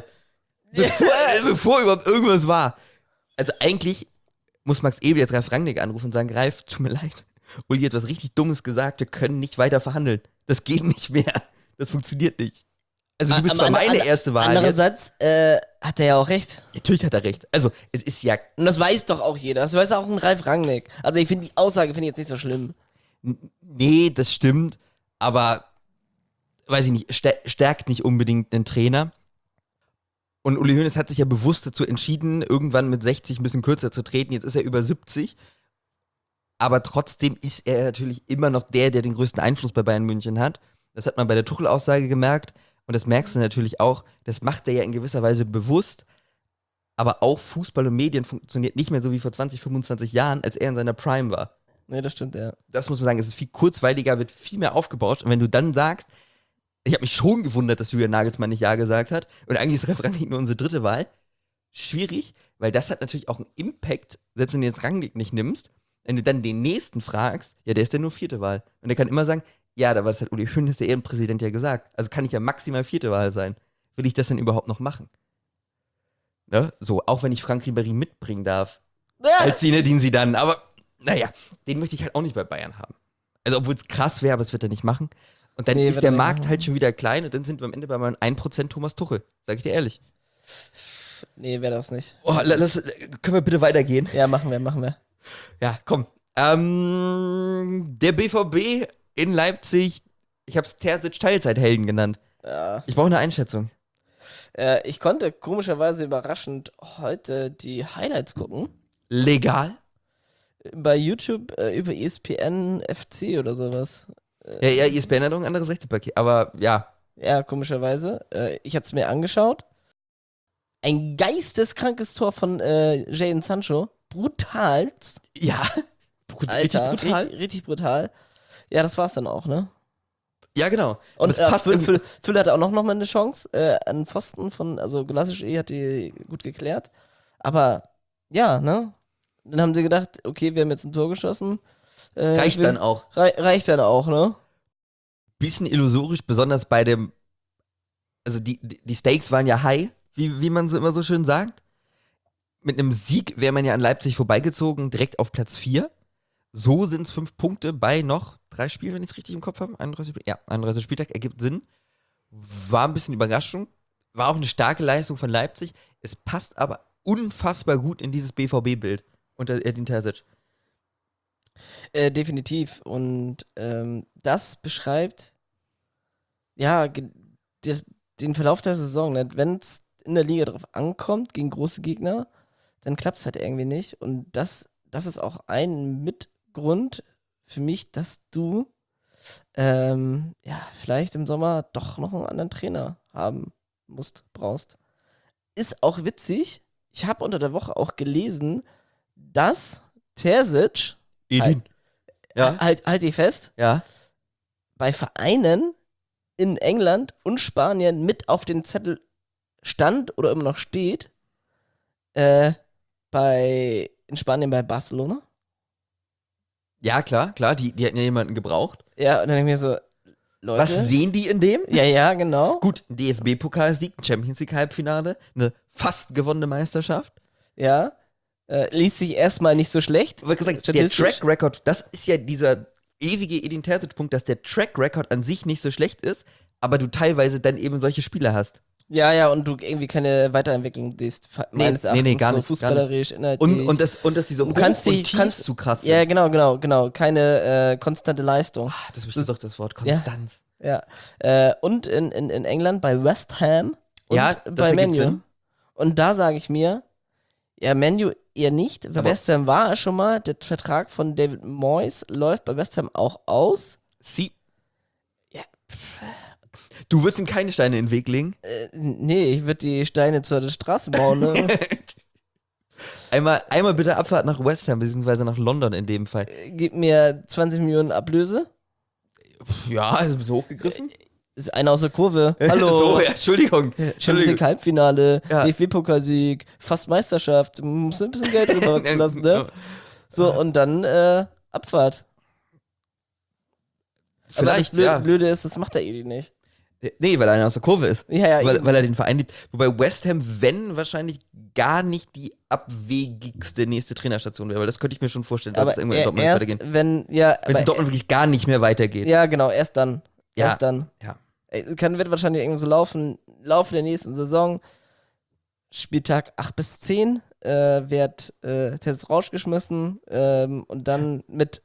Bevor überhaupt irgendwas war. Also eigentlich muss Max Ebel jetzt Ralf Rangnick anrufen und sagen, Ralf, tut mir leid, Uli hat was richtig Dummes gesagt, wir können nicht weiter verhandeln. Das geht nicht mehr. Das funktioniert nicht. Also du bist zwar meine erste Wahl. Andererseits hat er ja auch recht. Natürlich hat er recht. Also es ist ja... Und das weiß doch auch jeder. Das weiß auch ein Ralf Rangnick. Also ich finde die Aussage jetzt nicht so schlimm. Nee, das stimmt. Aber, weiß ich nicht, stärkt nicht unbedingt den Trainer. Und Uli Hoeneß hat sich ja bewusst dazu entschieden, irgendwann mit 60 ein bisschen kürzer zu treten. Jetzt ist er über 70. Aber trotzdem ist er natürlich immer noch der den größten Einfluss bei Bayern München hat. Das hat man bei der Tuchel-Aussage gemerkt. Und das merkst du natürlich auch. Das macht er ja in gewisser Weise bewusst. Aber auch Fußball und Medien funktioniert nicht mehr so wie vor 20, 25 Jahren, als er in seiner Prime war. Nee, das stimmt, ja. Das muss man sagen. Es ist viel kurzweiliger, wird viel mehr aufgebaut. Und wenn du dann sagst, ich habe mich schon gewundert, dass Julian Nagelsmann nicht Ja gesagt hat. Und eigentlich ist Ralf Rangnick nur unsere dritte Wahl. Schwierig, weil das hat natürlich auch einen Impact, selbst wenn du jetzt Rangnick nicht nimmst. Wenn du dann den nächsten fragst, ja, der ist ja nur vierte Wahl. Und der kann immer sagen, ja, da war das halt Uli Hoeneß, der Ehrenpräsident, ja gesagt. Also kann ich ja maximal vierte Wahl sein. Will ich das denn überhaupt noch machen? Ne? So, auch wenn ich Frank Ribéry mitbringen darf. Als Zinedine Zidane. Aber, naja, den möchte ich halt auch nicht bei Bayern haben. Also, obwohl es krass wäre, aber das wird er nicht machen. Und dann ist der Markt halt schon wieder klein und dann sind wir am Ende bei meinem 1% Thomas Tuchel. Sag ich dir ehrlich. Nee, wäre das nicht. Oh, können wir bitte weitergehen? Ja, machen wir. Ja, komm. Der BVB in Leipzig, ich habe es Terzic Teilzeithelden genannt. Ja. Ich brauche eine Einschätzung. Ich konnte komischerweise überraschend heute die Highlights gucken. Legal? Bei YouTube über ESPN FC oder sowas. Ja, ESPN hat auch ein anderes Rechtepaket, aber ja. Ja, komischerweise. Ich hatte es mir angeschaut. Ein geisteskrankes Tor von Jadon Sancho. Brutal. Ja. Alter, richtig brutal. Richtig brutal. Ja, das war's dann auch, ne? Ja, genau. Und Füll hatte auch noch mal eine Chance. An Pfosten von, also Gulaschi hat die gut geklärt. Aber, ja, ne? Dann haben sie gedacht, okay, wir haben jetzt ein Tor geschossen. Reicht dann auch. Reicht dann auch, ne? Bisschen illusorisch, besonders bei dem, also die Stakes waren ja high, wie man so immer so schön sagt. Mit einem Sieg wäre man ja an Leipzig vorbeigezogen, direkt auf Platz 4. So sind es 5 Punkte bei noch 3 Spielen, wenn ich es richtig im Kopf habe. 31 Spieltag, ergibt Sinn. War ein bisschen Überraschung. War auch eine starke Leistung von Leipzig. Es passt aber unfassbar gut in dieses BVB-Bild unter Edin Terzic. Definitiv. Und das beschreibt ja die, den Verlauf der Saison. Ne? Wenn es in der Liga drauf ankommt, gegen große Gegner, dann klappt es halt irgendwie nicht. Und das ist auch ein Mitgrund für mich, dass du vielleicht im Sommer doch noch einen anderen Trainer haben brauchst. Ist auch witzig. Ich habe unter der Woche auch gelesen, dass Terzic, Edin. Ja. halt dich fest, Ja. bei Vereinen in England und Spanien mit auf den Zettel stand oder immer noch steht, in Spanien bei Barcelona. Ja, klar, die hatten ja jemanden gebraucht. Ja, und dann denke ich mir so, Leute. Was sehen die in dem? Ja, genau. Gut, ein DFB-Pokalsieg, ein Champions League-Halbfinale, eine fast gewonnene Meisterschaft. Ja. Liest sich erstmal nicht so schlecht. Ich wollte gesagt, der Track Record, das ist ja dieser ewige Edin Terzic-Punkt, dass der Track Record an sich nicht so schlecht ist, aber du teilweise dann eben solche Spieler hast. Ja, und du irgendwie keine Weiterentwicklung siehst, meines Erachtens, gar so nicht, fußballerisch, inhaltlich. Und dass diese Hoch- und Tiefs zu krass sind. Ja, genau. Keine konstante Leistung. Das ist doch das Wort, Konstanz. Ja. Und in England bei West Ham und Ja, bei ergibt Man U. Sinn. Und da sage ich mir, ja, Man U eher nicht. Bei Aber- West Ham war er schon mal. Der Vertrag von David Moyes läuft bei West Ham auch aus. Ja. Du würdest ihm keine Steine in den Weg legen? Nee, ich würde die Steine zur Straße bauen, ne? Einmal bitte Abfahrt nach West Ham, beziehungsweise nach London in dem Fall. Gib mir 20 Millionen Ablöse. Ja, also so hochgegriffen. Ist einer aus der Kurve. Hallo. So, ja, Entschuldigung. Champions League Halbfinale, Ja. DFB-Pokalsieg, fast Meisterschaft. Muss ein bisschen Geld rüberwachsen lassen, ne? So, und dann Abfahrt. Aber das Vielleicht, Blöde ist, das macht der Edi nicht. Nee, weil er einer aus der Kurve ist. Ja, Weil er den Verein liebt. Wobei West Ham, wenn, wahrscheinlich gar nicht die abwegigste nächste Trainerstation wäre, weil das könnte ich mir schon vorstellen, dass aber es irgendwann in Dortmund erst, weitergeht. wenn Wenn es in Dortmund wirklich gar nicht mehr weitergeht. ja, genau, erst dann. Ja. Erst dann. Ja. Wird wahrscheinlich irgendwie so Laufe der nächsten Saison, Spieltag 8 bis 10, wird Terzic rausgeschmissen und dann mit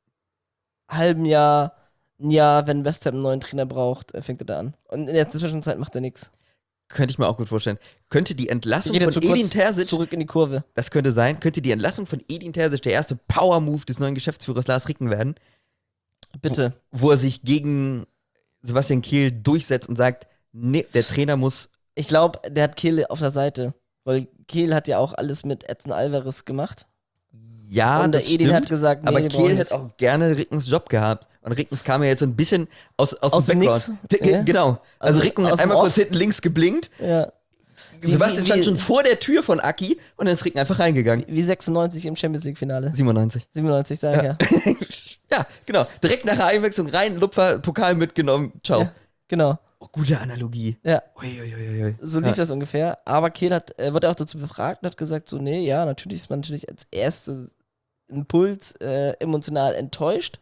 halbem Jahr, ein Jahr, wenn West Ham einen neuen Trainer braucht, fängt er da an. Und in der Zwischenzeit macht er nichts. Könnte ich mir auch gut vorstellen. Könnte die Entlassung von Edin Terzic, zurück in die Kurve. das könnte sein, könnte die Entlassung von Edin Terzic der erste Power-Move des neuen Geschäftsführers Lars Ricken werden, Bitte. wo er sich gegen Sebastian Kehl durchsetzt und sagt, nee, der Trainer muss. Ich glaube, der hat Kehl auf der Seite. Weil Kehl hat ja auch alles mit Edson Alvarez gemacht. Ja, und der das Edin stimmt, hat gesagt, nee, aber wir brauchen Kehl nicht. hätte auch gerne Rickens Job gehabt. Und Rickens kam ja jetzt so ein bisschen aus Aus dem dem Background. Nix? Ja. Genau. Also Also Ricken aus hat dem einmal Off? kurz hinten links geblinkt. Ja. Sebastian stand schon vor der Tür von Aki und dann ist Ricken einfach reingegangen. Wie 96 im Champions League-Finale. 97. 97, sag ich ja. Ja, genau. Direkt nach der Einwechslung rein, Lupfer, Pokal mitgenommen. Ciao. Ja. Genau. Oh, gute Analogie. Ja. Uiuiuiui. So lief das ungefähr. Aber Kehl wurde auch dazu befragt und hat gesagt, so, nee, ja, natürlich ist man natürlich als erster Impuls emotional enttäuscht,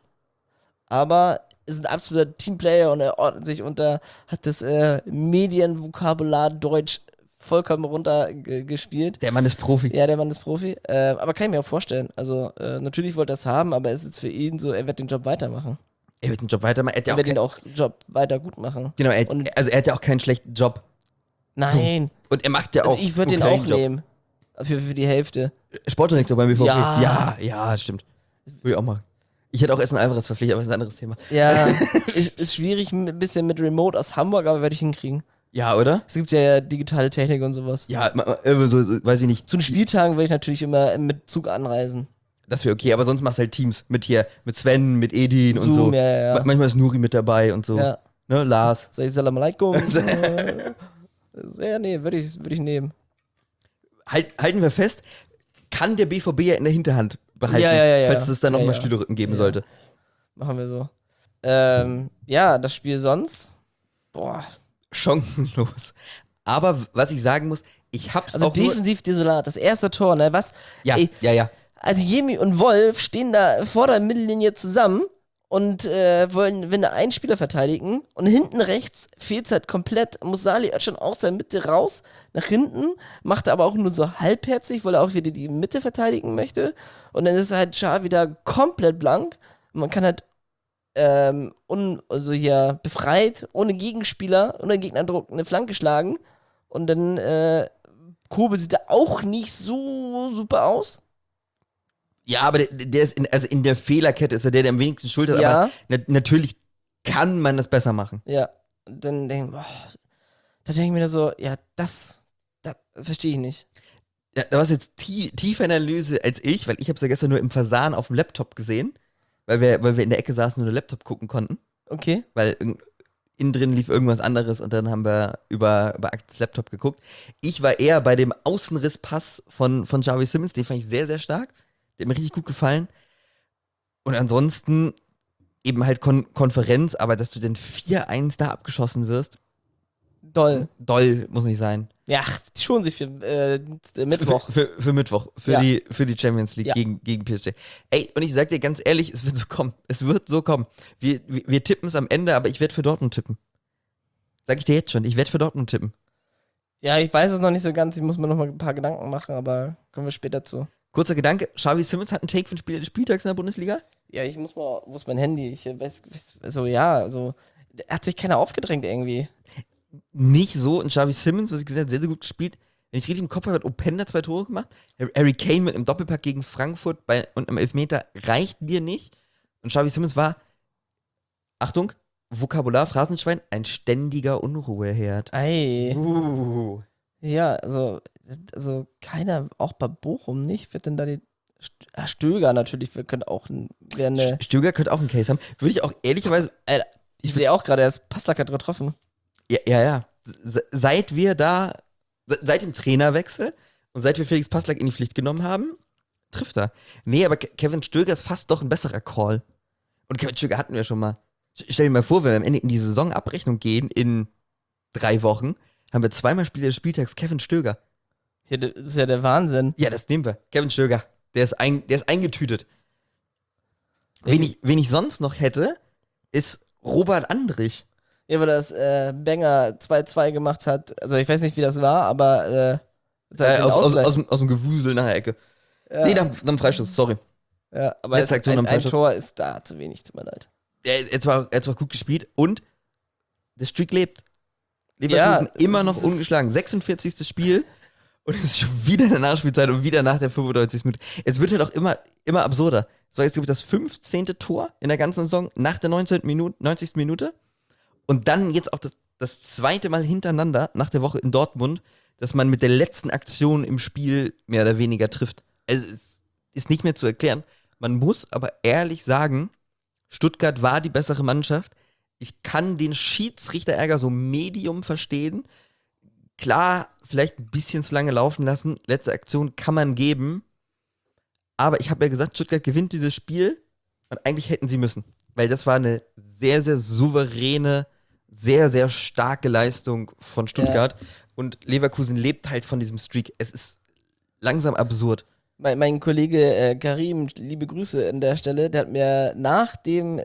aber ist ein absoluter Teamplayer und er ordnet sich unter, hat das Medienvokabular Deutsch vollkommen runtergespielt. Der Mann ist Profi. Ja, der Mann ist Profi. Aber kann ich mir auch vorstellen. Also, natürlich wollte er es haben, aber es ist für ihn so, er wird den Job weitermachen. Er wird den Job weitermachen. Er hat ja Er auch wird den auch Job weiter gut machen. genau, er Und- hat ja auch keinen schlechten Job. Nein. Und er macht ja auch. Also ich würde einen den auch okayen Job. nehmen. Für die Hälfte. Sportdirektor beim BVB. Ja. Ja, stimmt. Würde ich auch machen. Ich hätte auch Essen Alvarez verpflichtet, aber das ist ein anderes Thema. Ja, ist schwierig ein bisschen mit Remote aus Hamburg, aber werde ich hinkriegen. Ja, oder? Es gibt ja digitale Technik und sowas. Ja, so, weiß ich nicht. Zu den Spieltagen würde ich natürlich immer mit Zug anreisen. Das wäre okay, aber sonst machst du halt Teams mit Sven, mit Edin und so. Zoom, ja. Manchmal ist Nuri mit dabei und so. Ja. Ne, Lars. Sag ich Salam alaikum. Ja, nee, würde ich nehmen. Halten wir fest, kann der BVB ja in der Hinterhand behalten, Ja. falls es dann Ja, nochmal ja. stille Rücken geben Ja. sollte. Machen wir so. Ja, das Spiel sonst. Boah. Chancenlos. Aber was ich sagen muss, ich hab's Also auch nur... defensiv desolat. Das erste Tor, ne? Was? Ja, Ey, ja. also Jemi und Wolf stehen da vor der Mittellinie zusammen und wollen einen Spieler verteidigen und hinten rechts fehlt es halt komplett. Musali schon aus der Mitte raus, nach hinten, macht er aber auch nur so halbherzig, weil er auch wieder die Mitte verteidigen möchte. Und dann ist halt Schar wieder komplett blank. Und man kann halt also hier befreit, ohne Gegenspieler, ohne Gegnerdruck eine Flanke schlagen. Und dann Kobe sieht da auch nicht so super aus. Ja, aber der ist in der Fehlerkette ist er der am wenigsten schuld hat, Ja. aber natürlich kann man das besser machen. Ja, und dann denke ich mir so, ja, das verstehe ich nicht. Ja, da warst du jetzt tiefer in der Analyse als ich, weil ich habe es ja gestern nur im Versahen auf dem Laptop gesehen, weil wir in der Ecke saßen und nur Laptop gucken konnten, Okay. weil innen drin lief irgendwas anderes und dann haben wir über Akts Laptop geguckt. Ich war eher bei dem Außenrisspass von Xavi Simons, den fand ich sehr, sehr stark. Der hat mir richtig gut gefallen. Und ansonsten eben halt Konferenz, aber dass du denn 4-1 da abgeschossen wirst, Doll. doll muss nicht sein. Ja, die schonen sich für Mittwoch. Für Mittwoch, für Ja. die Champions League Ja. gegen PSG. Ey, und ich sag dir ganz ehrlich, es wird so kommen. Es wird so kommen. Wir tippen es am Ende, aber ich werde für Dortmund tippen. Sag ich dir jetzt schon, ich werde für Dortmund tippen. Ja, ich weiß es noch nicht so ganz, ich muss mir noch mal ein paar Gedanken machen, aber kommen wir später zu. Kurzer Gedanke, Xavi Simons hat einen Take für den Spieler des Spieltags in der Bundesliga? Ja, wo ist mein Handy? Ich weiß, so, ja, also, hat sich keiner aufgedrängt irgendwie. Nicht so. Und Xavi Simons, was ich gesagt habe, sehr, sehr gut gespielt. Wenn ich richtig im Kopf habe, hat Openda 2 Tore gemacht. Harry Kane mit einem Doppelpack gegen Frankfurt und einem Elfmeter reicht mir nicht. Und Xavi Simons war, Achtung, Vokabular, Phrasenschwein, ein ständiger Unruheherd. Ey. Uh. Ja, also keiner, auch bei Bochum nicht, wird denn da die. Stöger natürlich, wir können auch wäre eine. Stöger könnte auch einen Case haben. Würde ich auch ehrlicherweise. Ich sehe auch gerade, er ist Paslak hat getroffen. Ja. Seit dem Trainerwechsel und seit wir Felix Passlack in die Pflicht genommen haben, trifft er. Nee, aber Kevin Stöger ist fast doch ein besserer Call. Und Kevin Stöger hatten wir schon mal. Stell dir mal vor, wenn wir am Ende in die Saisonabrechnung gehen, in 3 Wochen, haben wir zweimal Spieler des Spieltags Kevin Stöger. Ja, das ist ja der Wahnsinn. Ja, das nehmen wir. Kevin Stöger. Der ist eingetütet. Wen ich sonst noch hätte, ist Robert Andrich. Ja, weil das Banger 2-2 gemacht hat. Also ich weiß nicht, wie das war, aber Aus dem Gewusel nach der Ecke. ja. Nee, nach dem Freistoß, sorry. Ja, aber Letzte Aktion am ein Freistoß. Tor ist da zu wenig, tut mir leid. Er hat zwar gut gespielt und der Streak lebt. Leverkusen Ja, immer es noch ist- ungeschlagen. 46. Spiel und es ist schon wieder in der Nachspielzeit und wieder nach der 95. Minute. Es wird halt auch immer absurder. Es war jetzt, glaube ich, das 15. Tor in der ganzen Saison nach der 90. Minute. Und dann jetzt auch das zweite Mal hintereinander nach der Woche in Dortmund, dass man mit der letzten Aktion im Spiel mehr oder weniger trifft. Also es ist nicht mehr zu erklären. Man muss aber ehrlich sagen, Stuttgart war die bessere Mannschaft. Ich kann den Schiedsrichterärger so medium verstehen. Klar, vielleicht ein bisschen zu lange laufen lassen. Letzte Aktion kann man geben. Aber ich habe ja gesagt, Stuttgart gewinnt dieses Spiel. Und eigentlich hätten sie müssen. Weil das war eine sehr, sehr souveräne, sehr, sehr starke Leistung von Stuttgart. Und Leverkusen lebt halt von diesem Streak. Es ist langsam absurd. Mein Kollege Karim, liebe Grüße an der Stelle, der hat mir nach dem,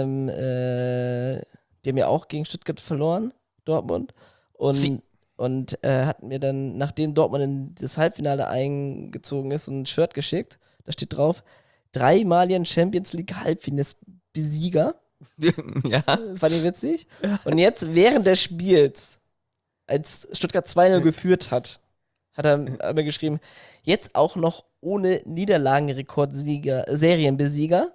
die haben ja auch gegen Stuttgart verloren, Dortmund, und hat mir dann, nachdem Dortmund in das Halbfinale eingezogen ist, ein Shirt geschickt, da steht drauf, 3-maligen Champions League Halbfinals-Besieger, Ja. fand ich witzig, und jetzt während des Spiels, als Stuttgart 2-0 geführt hat er mir geschrieben, jetzt auch noch ohne Niederlagenrekordsieger, Serienbesieger.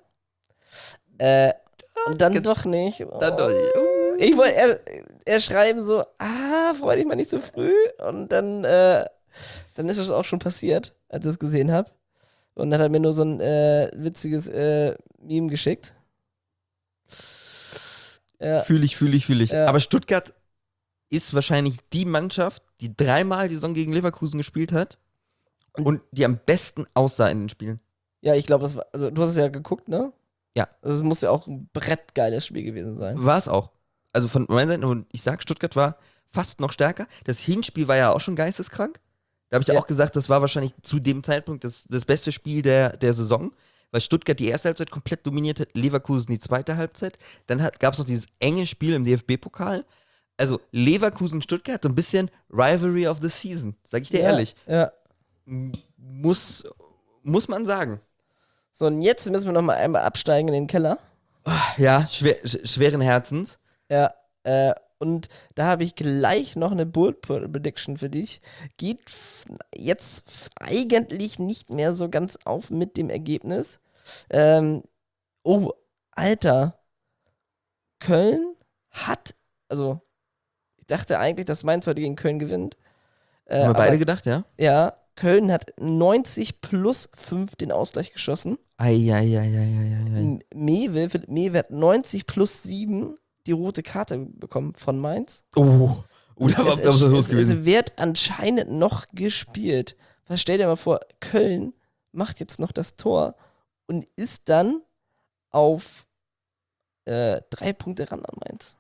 Und dann doch nicht. Dann doch nicht. Ich wollte er schreiben so, freu dich mal nicht so früh. Und dann ist es auch schon passiert, als ich es gesehen habe. Und dann hat er mir nur so ein witziges Meme geschickt. Ja. Fühle ich. Ja. Aber Stuttgart ist wahrscheinlich die Mannschaft, die 3-mal die Saison gegen Leverkusen gespielt hat und die am besten aussah in den Spielen. Ja, ich glaube, also du hast es ja geguckt, ne? Ja. Also es muss ja auch ein brettgeiles Spiel gewesen sein. War es auch. Also von meiner Seite, und ich sag, Stuttgart war fast noch stärker. Das Hinspiel war ja auch schon geisteskrank. Da habe ich ja Ja. auch gesagt, das war wahrscheinlich zu dem Zeitpunkt das beste Spiel der Saison, weil Stuttgart die erste Halbzeit komplett dominiert hat, Leverkusen die zweite Halbzeit. Dann gab es noch dieses enge Spiel im DFB-Pokal. Also Leverkusen-Stuttgart, so ein bisschen Rivalry of the Season, sag ich dir ehrlich. Ja. Muss man sagen. So, und jetzt müssen wir noch mal einmal absteigen in den Keller. Ja, schweren Herzens. Ja, und da habe ich gleich noch eine Bold Prediction für dich. Geht jetzt eigentlich nicht mehr so ganz auf mit dem Ergebnis. Oh, Alter. Köln hat, also ich dachte eigentlich, dass Mainz heute gegen Köln gewinnt. Haben wir beide gedacht, ja? Ja, Köln hat 90 plus 5 den Ausgleich geschossen. Eieieiei. Mewe hat 90 plus 7 die rote Karte bekommen von Mainz. Da war es los gewesen. Es wird anscheinend noch gespielt. Was, stell dir mal vor, Köln macht jetzt noch das Tor und ist dann auf 3 Punkte ran an Mainz.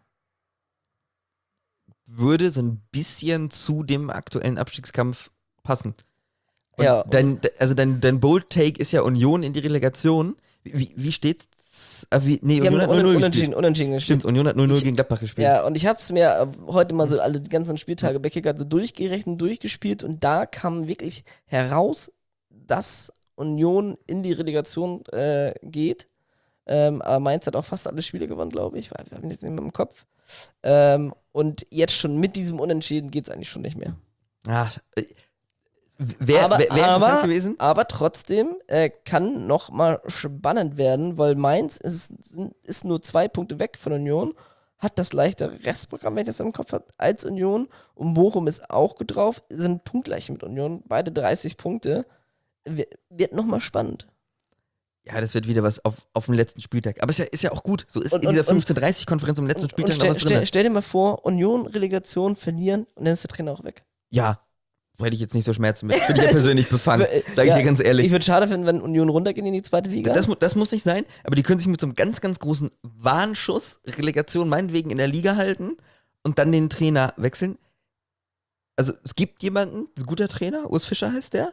Würde so ein bisschen zu dem aktuellen Abstiegskampf passen. Und Ja. dein Bold Take ist ja Union in die Relegation. Wie steht's? Die Union haben hat 0-0 unentschieden gespielt. Stimmt, Union hat 0-0 gegen Gladbach gespielt. Ja, und ich habe es mir heute mal so alle die ganzen Spieltage bei Kicker so durchgerechnet, durchgespielt und da kam wirklich heraus, dass Union in die Relegation geht. Aber Mainz hat auch fast alle Spiele gewonnen, glaube ich. Ich habe jetzt nicht mehr im Kopf. Und jetzt schon mit diesem Unentschieden geht es eigentlich schon nicht mehr. Wäre interessant gewesen. Aber trotzdem kann noch mal spannend werden, weil Mainz ist nur 2 Punkte weg von Union, hat das leichtere Restprogramm, wenn ich das im Kopf habe, als Union. Und Bochum ist auch gut drauf, sind punktgleich mit Union, beide 30 Punkte. Wird noch mal spannend. Ja, das wird wieder was auf dem letzten Spieltag. Aber ist ja auch gut. So ist in dieser 15:30-Konferenz am letzten Spieltag noch was drin. Stell dir mal vor, Union, Relegation, verlieren und dann ist der Trainer auch weg. Ja, hätte ich jetzt nicht so Schmerzen mit. Bin ich ja persönlich befangen, sage ich dir ganz ehrlich. Ich würde schade finden, wenn Union runtergeht in die zweite Liga. Das muss nicht sein, aber die können sich mit so einem ganz, ganz großen Warnschuss, Relegation meinetwegen in der Liga halten und dann den Trainer wechseln. Also es gibt jemanden, ein guter Trainer, Urs Fischer heißt der.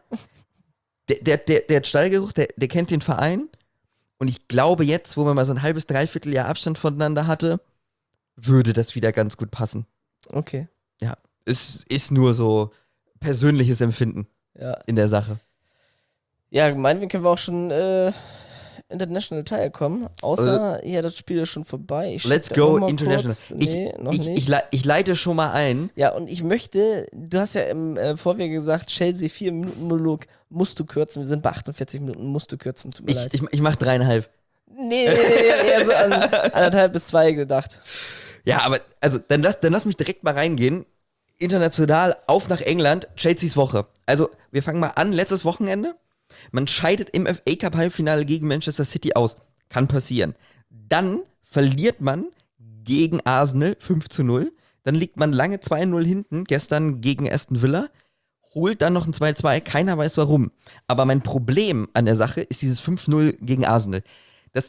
Der hat Stallgeruch, der kennt den Verein. Und ich glaube jetzt, wo man mal so ein halbes, dreiviertel Jahr Abstand voneinander hatte, würde das wieder ganz gut passen. Okay. Ja, es ist nur so persönliches Empfinden in der Sache. Ja, meinetwegen können wir auch schon International teilkommen. Außer, das Spiel ist schon vorbei. Let's go International. Noch nicht. Ich leite schon mal ein. Ja, und ich möchte, du hast ja im Vorweg gesagt, Chelsea 4 Minuten Monolog musst du kürzen. Wir sind bei 48 Minuten, musst du kürzen. Tut mir leid. Ich mach 3,5. Nee, eher so an 1,5 bis 2 gedacht. Ja, aber also dann lass mich direkt mal reingehen. International auf nach England, Chelseas Woche. Also wir fangen mal an, letztes Wochenende. Man scheidet im FA Cup Halbfinale gegen Manchester City aus. Kann passieren. Dann verliert man gegen Arsenal 5:0. Dann liegt man lange 2:0 hinten, gestern gegen Aston Villa. Holt dann noch ein 2:2. Keiner weiß warum. Aber mein Problem an der Sache ist dieses 5:0 gegen Arsenal. Das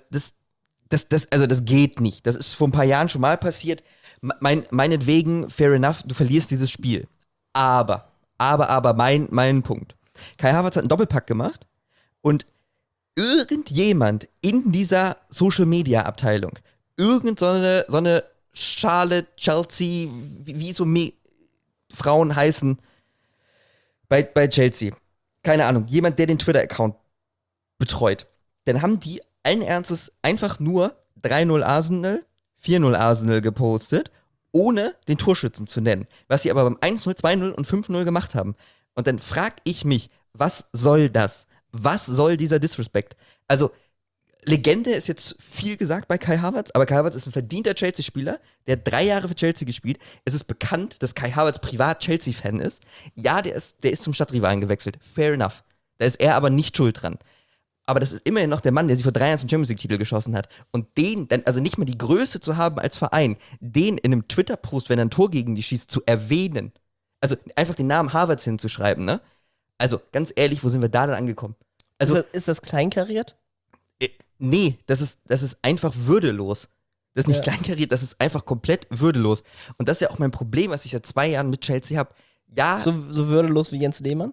geht nicht. Das ist vor ein paar Jahren schon mal passiert. Meinetwegen, fair enough, du verlierst dieses Spiel. Aber, mein Punkt. Kai Havertz hat einen Doppelpack gemacht und irgendjemand in dieser Social-Media-Abteilung, so eine Charlotte, Chelsea, wie so Frauen heißen bei Chelsea, keine Ahnung, jemand, der den Twitter-Account betreut, dann haben die allen Ernstes einfach nur 3:0 Arsenal, 4:0 Arsenal gepostet, ohne den Torschützen zu nennen. Was sie aber beim 1:0, 2:0 und 5:0 gemacht haben. Und dann frag ich mich, was soll das? Was soll dieser Disrespect? Also, Legende ist jetzt viel gesagt bei Kai Havertz, aber Kai Havertz ist ein verdienter Chelsea-Spieler, der hat 3 Jahre für Chelsea gespielt. Es ist bekannt, dass Kai Havertz privat Chelsea-Fan ist. Ja, der ist zum Stadtrivalen gewechselt. Fair enough. Da ist er aber nicht schuld dran. Aber das ist immerhin noch der Mann, der sich vor 3 Jahren zum Champions League-Titel geschossen hat. Und den dann, also nicht mal die Größe zu haben als Verein, den in einem Twitter-Post, wenn er ein Tor gegen die schießt, zu erwähnen. Also einfach den Namen Havertz hinzuschreiben, ne? Also ganz ehrlich, wo sind wir da dann angekommen? Also, ist das kleinkariert? Nee, das ist einfach würdelos. Das ist nicht kleinkariert, das ist einfach komplett würdelos. Und das ist ja auch mein Problem, was ich seit 2 Jahren mit Chelsea habe. ja. So würdelos wie Jens Lehmann?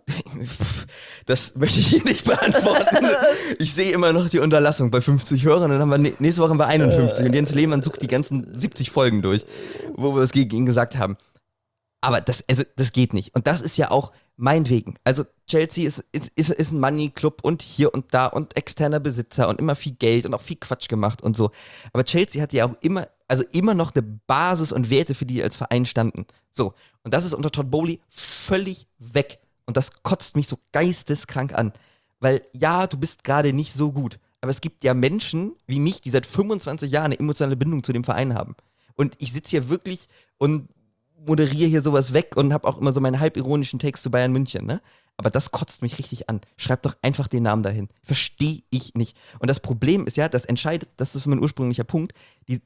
Das möchte ich hier nicht beantworten. Ich sehe immer noch die Unterlassung bei 50 Hörern und dann haben wir nächste Woche haben wir 51 und Jens Lehmann sucht die ganzen 70 Folgen durch, wo wir es gegen ihn gesagt haben. Aber das geht nicht. Und das ist ja auch meinetwegen. Also Chelsea ist ein Money-Club und hier und da und externer Besitzer und immer viel Geld und auch viel Quatsch gemacht und so. Aber Chelsea hat ja auch immer noch eine Basis und Werte, für die als Verein standen. So. Und das ist unter Todd Bowley völlig weg. Und das kotzt mich so geisteskrank an. Weil ja, du bist gerade nicht so gut. Aber es gibt ja Menschen wie mich, die seit 25 Jahren eine emotionale Bindung zu dem Verein haben. Und ich sitze hier wirklich und moderiere hier sowas weg und habe auch immer so meinen halbironischen Text zu Bayern München, ne? Aber das kotzt mich richtig an. Schreib doch einfach den Namen dahin. Verstehe ich nicht. Und das Problem ist ja, das ist mein ursprünglicher Punkt,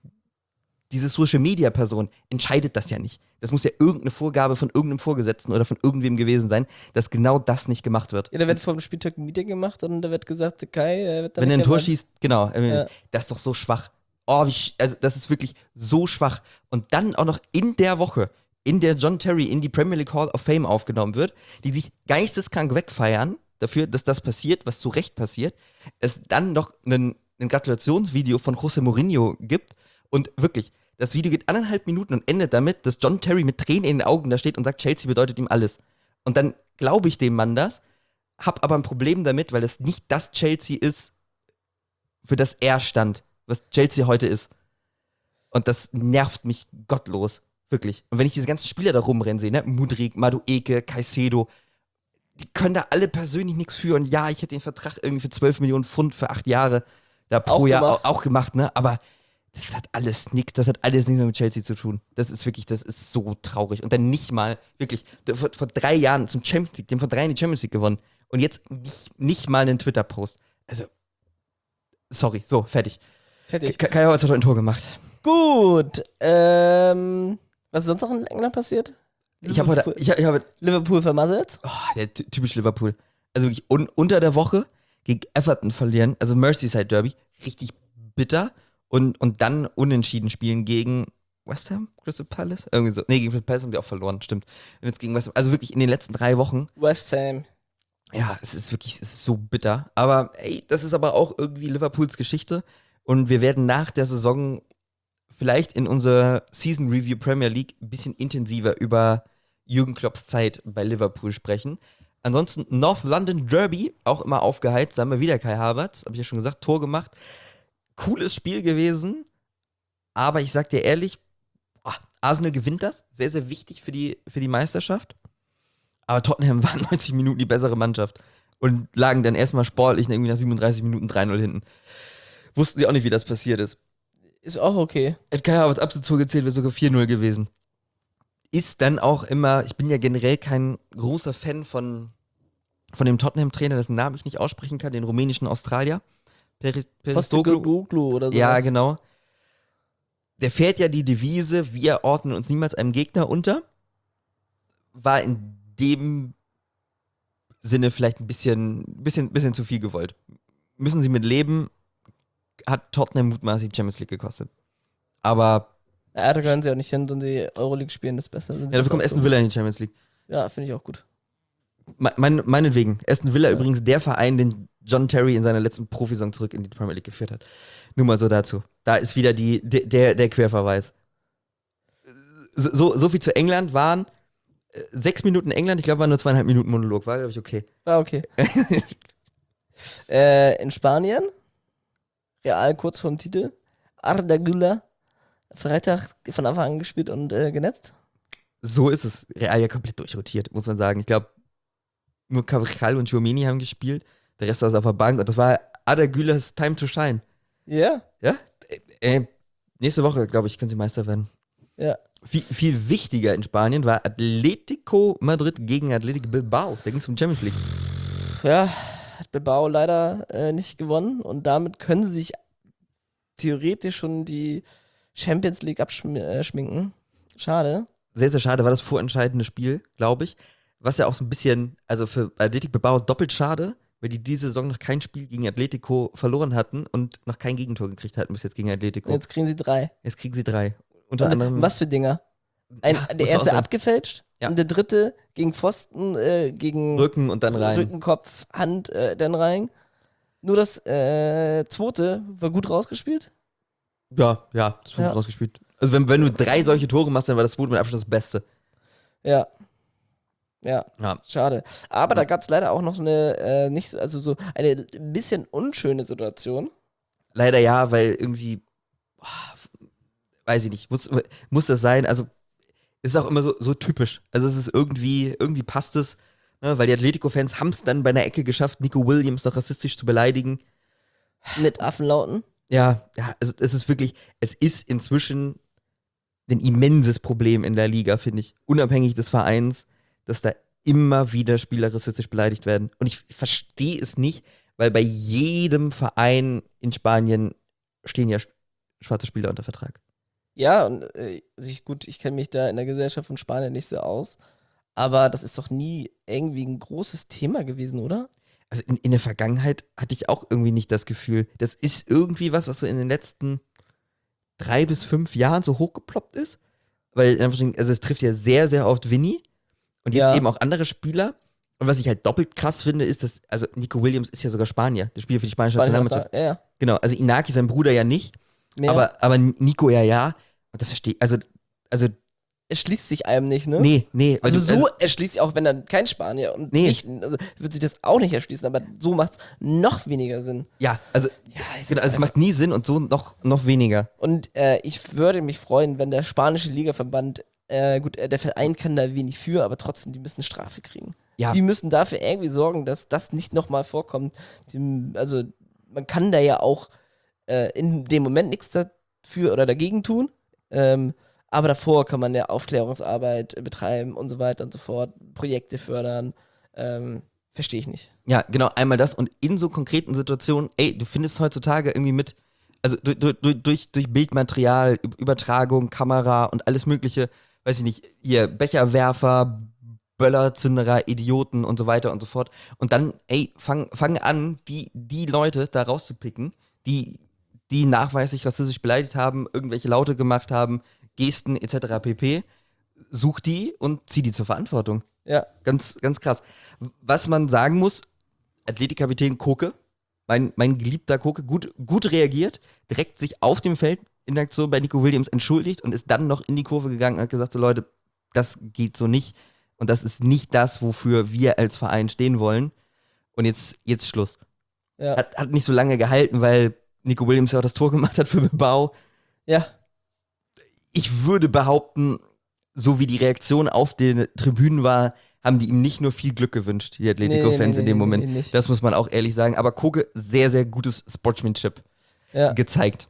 diese Social-Media-Person entscheidet das ja nicht. Das muss ja irgendeine Vorgabe von irgendeinem Vorgesetzten oder von irgendwem gewesen sein, dass genau das nicht gemacht wird. Ja, da wird vom Spieltag ein Meeting gemacht und da wird gesagt, Kai, wird wenn er ein Tor schießt, genau, ja. Das ist doch so schwach. Also das ist wirklich so schwach. Und dann auch noch in der Woche, in der John Terry in die Premier League Hall of Fame aufgenommen wird, die sich geisteskrank wegfeiern dafür, dass das passiert, was zu Recht passiert, es dann noch ein Gratulationsvideo von José Mourinho gibt und wirklich, das Video geht 1,5 Minuten und endet damit, dass John Terry mit Tränen in den Augen da steht und sagt, Chelsea bedeutet ihm alles. Und dann glaube ich dem Mann das, hab aber ein Problem damit, weil es nicht das Chelsea ist, für das er stand, was Chelsea heute ist. Und das nervt mich gottlos. Wirklich. Und wenn ich diese ganzen Spieler da rumrennen sehe, ne? Mudryk, Madueke, Caicedo, die können da alle persönlich nichts für. Und ja, ich hätte den Vertrag irgendwie für 12 Millionen Pfund für 8 Jahre da pro Jahr auch gemacht, ne? Aber das hat alles nichts mehr mit Chelsea zu tun. Das ist so traurig. Und dann nicht mal, wirklich, vor 3 Jahren zum Champions League, die haben vor 3 Jahren die Champions League gewonnen. Und jetzt nicht mal einen Twitter-Post. Also, sorry, so, fertig. Kai Havertz hat heute ein Tor gemacht. Gut, was ist sonst noch in England passiert? Ich habe Liverpool vermasselt. Der typisch Liverpool. Also wirklich unter der Woche gegen Everton verlieren, also Merseyside Derby, richtig bitter. Und dann unentschieden spielen gegen West Ham, Crystal Palace? Irgendwie so. Nee, gegen Crystal Palace haben wir auch verloren, stimmt. Und jetzt gegen West Ham. Also wirklich in den letzten 3 Wochen. West Ham. Ja, es ist so bitter. Aber ey, das ist aber auch irgendwie Liverpools Geschichte. Und wir werden nach der Saison vielleicht in unserer Season Review Premier League ein bisschen intensiver über Jürgen Klopps Zeit bei Liverpool sprechen. Ansonsten North London Derby, auch immer aufgeheizt, da haben wir wieder Kai Havertz, habe ich ja schon gesagt, Tor gemacht. Cooles Spiel gewesen, aber ich sag dir ehrlich, Arsenal gewinnt das, sehr, sehr wichtig für die Meisterschaft. Aber Tottenham war 90 Minuten die bessere Mannschaft und lagen dann erstmal sportlich irgendwie nach 37 Minuten 3-0 hinten. Wussten sie auch nicht, wie das passiert ist. Ist auch okay. Hätte Kai Havertz absolut zugezählt, wäre sogar 4-0 gewesen. Ist dann auch immer, ich bin ja generell kein großer Fan von dem Tottenham-Trainer, dessen Namen ich nicht aussprechen kann, den rumänischen Australier. Postecoglou oder so. Ja, genau. Der fährt ja die Devise, wir ordnen uns niemals einem Gegner unter. War in dem Sinne vielleicht ein bisschen zu viel gewollt. Müssen sie mit leben, hat Tottenham mutmaßlich Champions League gekostet. Aber ja, da können sie auch nicht hin, wenn sie Euroleague spielen, das ist besser. Ja, dafür kommt Aston Villa in die Champions League. Ja, finde ich auch gut. Meinetwegen. Aston Villa übrigens der Verein, den John Terry in seiner letzten Profisaison zurück in die Premier League geführt hat. Nur mal so dazu. Da ist wieder der Querverweis. So viel zu England waren 6 Minuten England, ich glaube, war nur 2,5 Minuten Monolog. War, glaube ich, okay. War okay. In Spanien, Real kurz vorm Titel, Arda Güler, Freitag von Anfang an gespielt und genetzt. So ist es. Real ja komplett durchrotiert, muss man sagen. Ich glaube, nur Carvajal und Tchouaméni haben gespielt. Der Rest war auf der Bank und das war Arda Gülers Time to Shine. Ja? Ja? Nächste Woche, glaube ich, können sie Meister werden. Ja. Viel wichtiger in Spanien war Atletico Madrid gegen Athletic Bilbao. Da ging es um Champions League. Ja, hat Bilbao leider nicht gewonnen und damit können sie sich theoretisch schon die Champions League abschminken. Schade. Sehr, sehr schade, war das vorentscheidende Spiel, glaube ich. Was ja auch so ein bisschen, also für Athletic Bilbao doppelt schade, weil die diese Saison noch kein Spiel gegen Atletico verloren hatten und noch kein Gegentor gekriegt hatten bis jetzt gegen Atletico. Und jetzt kriegen sie 3. Jetzt kriegen sie 3. Unter anderem. Was für Dinger? Der erste abgefälscht? Ja. Und der dritte gegen Pfosten, gegen Rücken und dann rein. Rücken, Kopf, Hand, dann rein. Nur das zweite war gut rausgespielt. Ja, das wurde Ja. rausgespielt. Also wenn du 3 solche Tore machst, dann war das zweite mit Abstand das Beste. Ja. Ja, Ja. schade. Aber da gab es leider auch noch eine, nicht so, also so eine bisschen unschöne Situation. Leider ja, weil irgendwie, weiß ich nicht, muss das sein. Also ist auch immer so typisch. Also es ist irgendwie passt es, ne, weil die Atletico-Fans haben es dann bei einer Ecke geschafft, Nico Williams noch rassistisch zu beleidigen. Mit Affenlauten. Ja, also es ist inzwischen ein immenses Problem in der Liga, finde ich. Unabhängig des Vereins, dass da immer wieder Spieler rassistisch beleidigt werden. Und ich verstehe es nicht, weil bei jedem Verein in Spanien stehen ja schwarze Spieler unter Vertrag. Ja, und ich kenne mich da in der Gesellschaft von Spanien nicht so aus. Aber das ist doch nie irgendwie ein großes Thema gewesen, oder? Also in der Vergangenheit hatte ich auch irgendwie nicht das Gefühl, das ist irgendwie was so in den letzten 3 bis 5 Jahren so hochgeploppt ist. Weil, also es trifft ja sehr, sehr oft Vinny und jetzt Ja. eben auch andere Spieler. Und was ich halt doppelt krass finde, ist, dass, also Nico Williams ist ja sogar Spanier, der spielt für die spanische Nationalmannschaft. Ja. Genau, also Inaki, sein Bruder ja nicht, Mehr. aber Nico ja. Und das verstehe also Es schließt sich einem nicht, ne? nee. Also weil du- erschließt sich auch, wenn dann kein Spanier und Nee. nicht, also wird sich das auch nicht erschließen, aber so macht es noch weniger Sinn. ja, also, Ja, genau, also es macht nie Sinn und so noch weniger. Und ich würde mich freuen, wenn der spanische Ligaverband, der Verein kann da wenig für, aber trotzdem, die müssen eine Strafe kriegen. Ja. Die müssen dafür irgendwie sorgen, dass das nicht nochmal vorkommt. Also man kann da ja auch in dem Moment nichts dafür oder dagegen tun. Aber davor kann man ja Aufklärungsarbeit betreiben und so weiter und so fort, Projekte fördern. Verstehe ich nicht. Ja, genau, einmal das und in so konkreten Situationen, du findest heutzutage irgendwie also durch Bildmaterial, Übertragung, Kamera und alles mögliche, weiß ich nicht, hier Becherwerfer, Böllerzünderer, Idioten und so weiter und so fort. Und dann, fang an, die Leute da rauszupicken, die nachweislich rassistisch beleidigt haben, irgendwelche Laute gemacht haben, Gesten etc. pp. Such die und zieh die zur Verantwortung. Ja. Ganz, ganz krass. Was man sagen muss, Athletik-Kapitän Koke, mein geliebter Koke, gut reagiert, direkt sich auf dem Feld in der Aktion bei Nico Williams entschuldigt und ist dann noch in die Kurve gegangen und hat gesagt, so Leute, das geht so nicht und das ist nicht das, wofür wir als Verein stehen wollen. Und jetzt Schluss. Ja. Hat nicht so lange gehalten, weil Nico Williams ja auch das Tor gemacht hat für Bilbao. Ja. Ich würde behaupten, so wie die Reaktion auf den Tribünen war, haben die ihm nicht nur viel Glück gewünscht, die Atletico-Fans in dem Moment. Nee, nicht. Das muss man auch ehrlich sagen. Aber Koke, sehr, sehr gutes Sportsmanship Ja. gezeigt.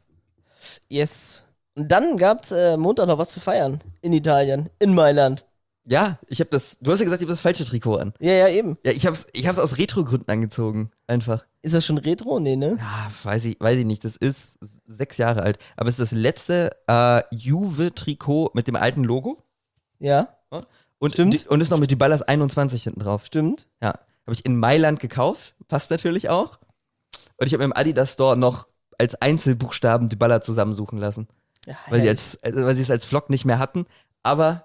Yes. Und dann gab es Montag noch was zu feiern in Italien, in Mailand. Ja, du hast ja gesagt, ich habe das falsche Trikot an. Ja, eben. Ja, ich hab's aus Retro-Gründen angezogen. Einfach. Ist das schon Retro? Nee, ne? Ja, weiß ich nicht. Das ist 6 Jahre alt. Aber es ist das letzte Juve-Trikot mit dem alten Logo. Ja, Und, Stimmt. und ist noch mit Dybalas 21 hinten drauf. stimmt. Ja, habe ich in Mailand gekauft, passt natürlich auch. Und ich habe im Adidas Store noch als Einzelbuchstaben Dybala zusammensuchen lassen, Ja, weil herrlich. sie es als Flock nicht mehr hatten. Aber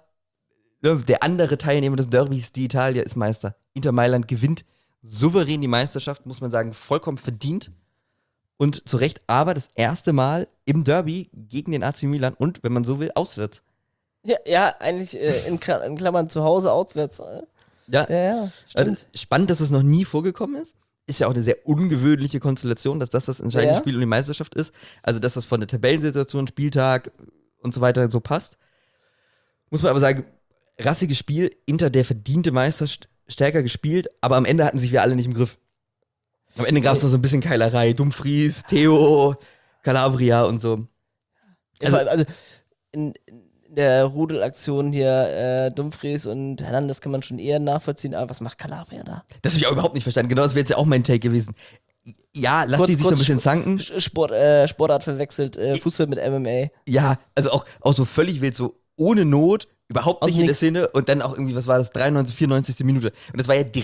der andere Teilnehmer des Derbys, die Italia, ist Meister. Inter Mailand gewinnt souverän die Meisterschaft, muss man sagen, vollkommen verdient. Und zu Recht, aber das erste Mal im Derby gegen den AC Milan und, wenn man so will, auswärts. Ja, eigentlich in Klammern zu Hause, auswärts. Ja, Ja, stimmt. spannend, dass es noch nie vorgekommen ist. Ist ja auch eine sehr ungewöhnliche Konstellation, dass das entscheidende Ja. Spiel um die Meisterschaft ist. Also, dass das von der Tabellensituation, Spieltag und so weiter so passt. Muss man aber sagen, rassiges Spiel, Inter der verdiente Meister stärker gespielt, aber am Ende hatten sich wir alle nicht im Griff. Am Ende gab es noch so ein bisschen Keilerei. Dumfries, Theo, Calabria und so. Also in der Rudelaktion hier, Dumfries und Hernandez kann man schon eher nachvollziehen, aber was macht Calabria da? Das habe ich auch überhaupt nicht verstanden. Genau das wäre jetzt ja auch mein Take gewesen. Ja, lass Kurz- die sich so ein kurz bisschen zanken. Sportart verwechselt, Fußball mit MMA. Ja, also auch so völlig wild, so ohne Not, überhaupt Aus nicht in der nix. Szene und dann auch irgendwie, was war das, 93, 94. Minute. Und das war ja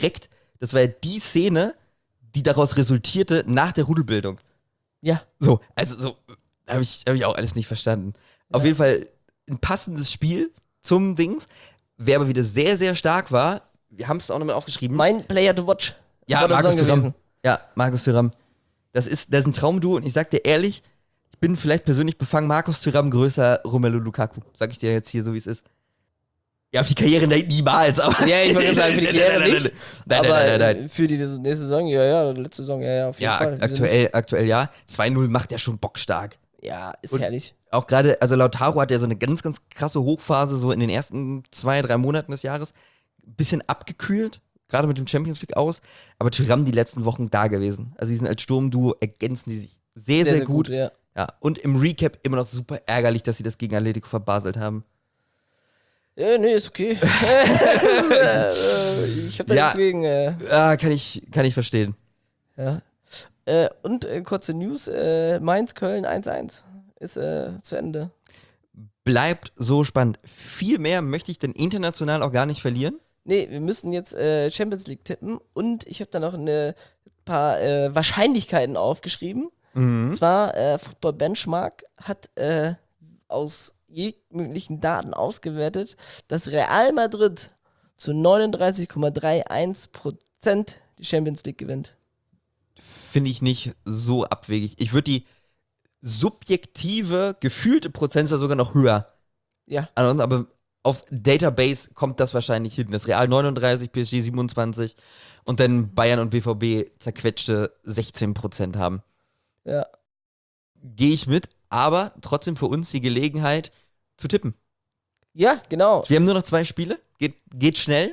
die Szene, die daraus resultierte nach der Rudelbildung. Ja, So, also so, hab ich auch alles nicht verstanden. Auf Ja. jeden Fall ein passendes Spiel zum Dings. Wer aber wieder sehr, sehr stark war, wir haben es auch nochmal aufgeschrieben. Mein Player to watch. Ja, war der Markus Song Thuram. gewesen. Ja, Markus Thuram. Das ist ein Traumduo und ich sag dir ehrlich, ich bin vielleicht persönlich befangen, Markus Thuram größer Romelu Lukaku. Sag ich dir jetzt hier so, wie es ist. Ja, auf die Karriere niemals, aber. Ja, ich wollte sagen, für die Karriere nicht. Nein, aber nein. für die nächste Saison, ja, letzte Saison, ja, auf jeden Ja, Fall. aktuell ja. 2-0 macht er schon bockstark. Ja, ist Und herrlich. Auch gerade, also Lautaro hat ja so eine ganz, ganz krasse Hochphase so in den ersten 2-3 Monaten des Jahres. Bisschen abgekühlt, gerade mit dem Champions League aus. Aber Thuram die letzten Wochen da gewesen. Also die sind als Sturmduo, ergänzen die sich sehr, sehr gut. Ja. Ja, und im Recap immer noch super ärgerlich, dass sie das gegen Atletico verbaselt haben. Ja, nee, ist okay. Ich hab da nichts gegen. Kann ich verstehen. Ja. Und kurze News: Mainz-Köln 1-1 ist zu Ende. Bleibt so spannend. Viel mehr möchte ich denn international auch gar nicht verlieren. Nee, wir müssen jetzt Champions League tippen und ich habe da noch ein paar Wahrscheinlichkeiten aufgeschrieben. Und zwar, Football Benchmark hat aus jeglichen Daten ausgewertet, dass Real Madrid zu 39,31% die Champions League gewinnt. Finde ich nicht so abwegig. Ich würde die subjektive, gefühlte Prozentzahl sogar noch höher. Ja. Aber auf Database kommt das wahrscheinlich hin. Das Real 39, PSG 27 und dann Bayern und BVB zerquetschte 16% haben. Ja. Gehe ich mit, aber trotzdem für uns die Gelegenheit zu tippen. Ja, genau. Wir haben nur noch 2 Spiele. Geht schnell.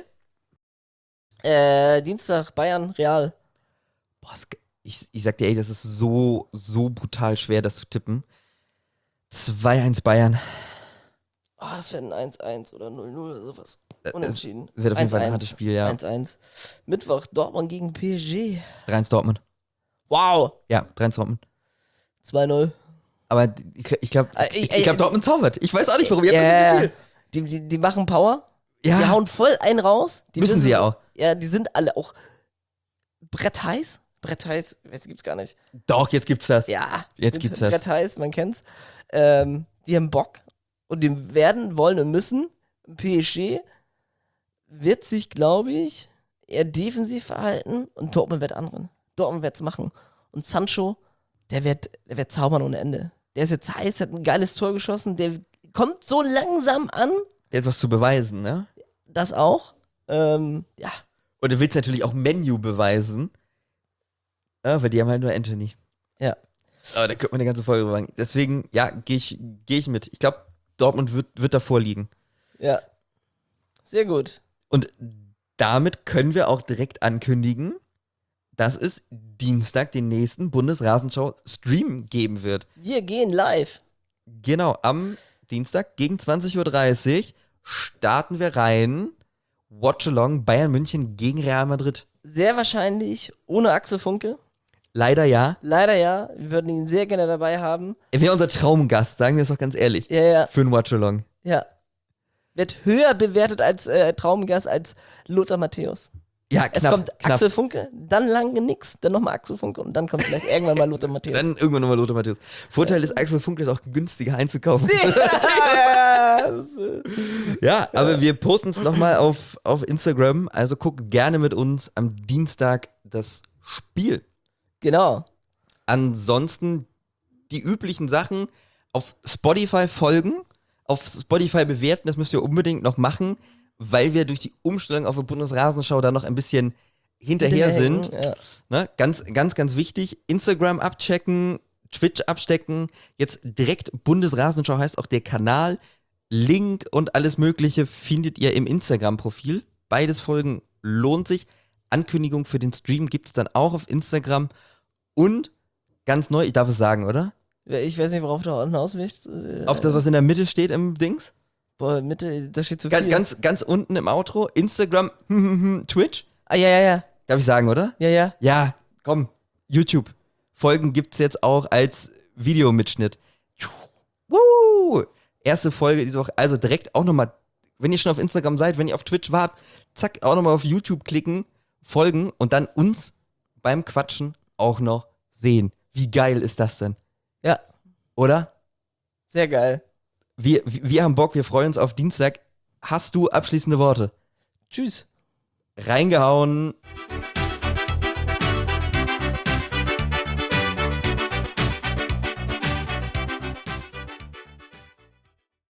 Dienstag Bayern, Real. Boah, ich sag dir, ey, das ist so brutal schwer, das zu tippen. 2-1 Bayern. Oh, das wäre ein 1-1 oder 0-0 oder sowas. Unentschieden. Wird auf jeden Fall ein hartes Spiel, ja. 1-1. Mittwoch Dortmund gegen PSG. 3-1 Dortmund. Wow. Ja, 3-1 Dortmund. 2-0. Aber ich glaube, Dortmund zaubert. Ich weiß auch nicht, warum. Ihr habt das Gefühl. Die machen Power. Ja. Die hauen voll einen raus. Die Müssen sie ja auch. Ja, die sind alle auch brettheiß. Brettheiß, das gibt's gar nicht. Doch, jetzt gibt's das. Ja. Jetzt gibt's das. Brettheiß, man kennt's. Die haben Bock und die werden, wollen und müssen. PSG wird sich, glaube ich, eher defensiv verhalten und Dortmund wird anderen. Dortmund wird's machen. Und Sancho, der wird zaubern ohne Ende. Der ist jetzt heiß, hat ein geiles Tor geschossen, der kommt so langsam an. Etwas zu beweisen, ne? Das auch. Ja. Und du willst natürlich auch Menu beweisen. Ja, weil die haben halt nur Anthony. Ja. Aber da könnte man eine ganze Folge machen. Deswegen, ja, gehe ich mit. Ich glaube, Dortmund wird davor liegen. Ja. Sehr gut. Und damit können wir auch direkt ankündigen, dass es Dienstag den nächsten Bundesrasenschau-Stream geben wird. Wir gehen live. Genau, am Dienstag gegen 20.30 Uhr starten wir rein. Watch-along Bayern München gegen Real Madrid. Sehr wahrscheinlich ohne Axel Funke. Leider ja. Leider ja. Wir würden ihn sehr gerne dabei haben. Er wäre unser Traumgast, sagen wir es doch ganz ehrlich. Ja. Für ein Watch-along. Ja. Wird höher bewertet als Traumgast als Lothar Matthäus. Ja, knapp. Es kommt Axel Funke, dann lange nix, dann nochmal Axel Funke und dann kommt vielleicht irgendwann mal Lothar Matthäus. Dann irgendwann nochmal Lothar Matthäus. Vorteil ist, Axel Funke ist auch günstiger einzukaufen. Ja, aber wir posten es nochmal auf Instagram. Also guckt gerne mit uns am Dienstag das Spiel. Genau. Ansonsten die üblichen Sachen auf Spotify folgen, auf Spotify bewerten, das müsst ihr unbedingt noch machen, weil wir durch die Umstellung auf die Bundesrasenschau da noch ein bisschen hinterher sind. Ja. Ne? Ganz, ganz, ganz wichtig. Instagram abchecken, Twitch abstecken. Jetzt direkt Bundesrasenschau heißt auch der Kanal. Link und alles Mögliche findet ihr im Instagram-Profil. Beides Folgen lohnt sich. Ankündigung für den Stream gibt es dann auch auf Instagram. Und ganz neu, ich darf es sagen, oder? Ich weiß nicht, worauf du hinaus willst. Auf das, was in der Mitte steht im Dings? Boah, Mitte, da steht zu viel. Ganz unten im Outro. Instagram, Twitch. Ah, ja. Darf ich sagen, oder? Ja. Ja, komm. YouTube. Folgen gibt's jetzt auch als Videomitschnitt. Woo! Erste Folge diese Woche. Also direkt auch nochmal, wenn ihr schon auf Instagram seid, wenn ihr auf Twitch wart, zack, auch nochmal auf YouTube klicken, folgen und dann uns beim Quatschen auch noch sehen. Wie geil ist das denn? Ja. Oder? Sehr geil. Wir haben Bock, wir freuen uns auf Dienstag. hast du abschließende Worte? Tschüss. Reingehauen.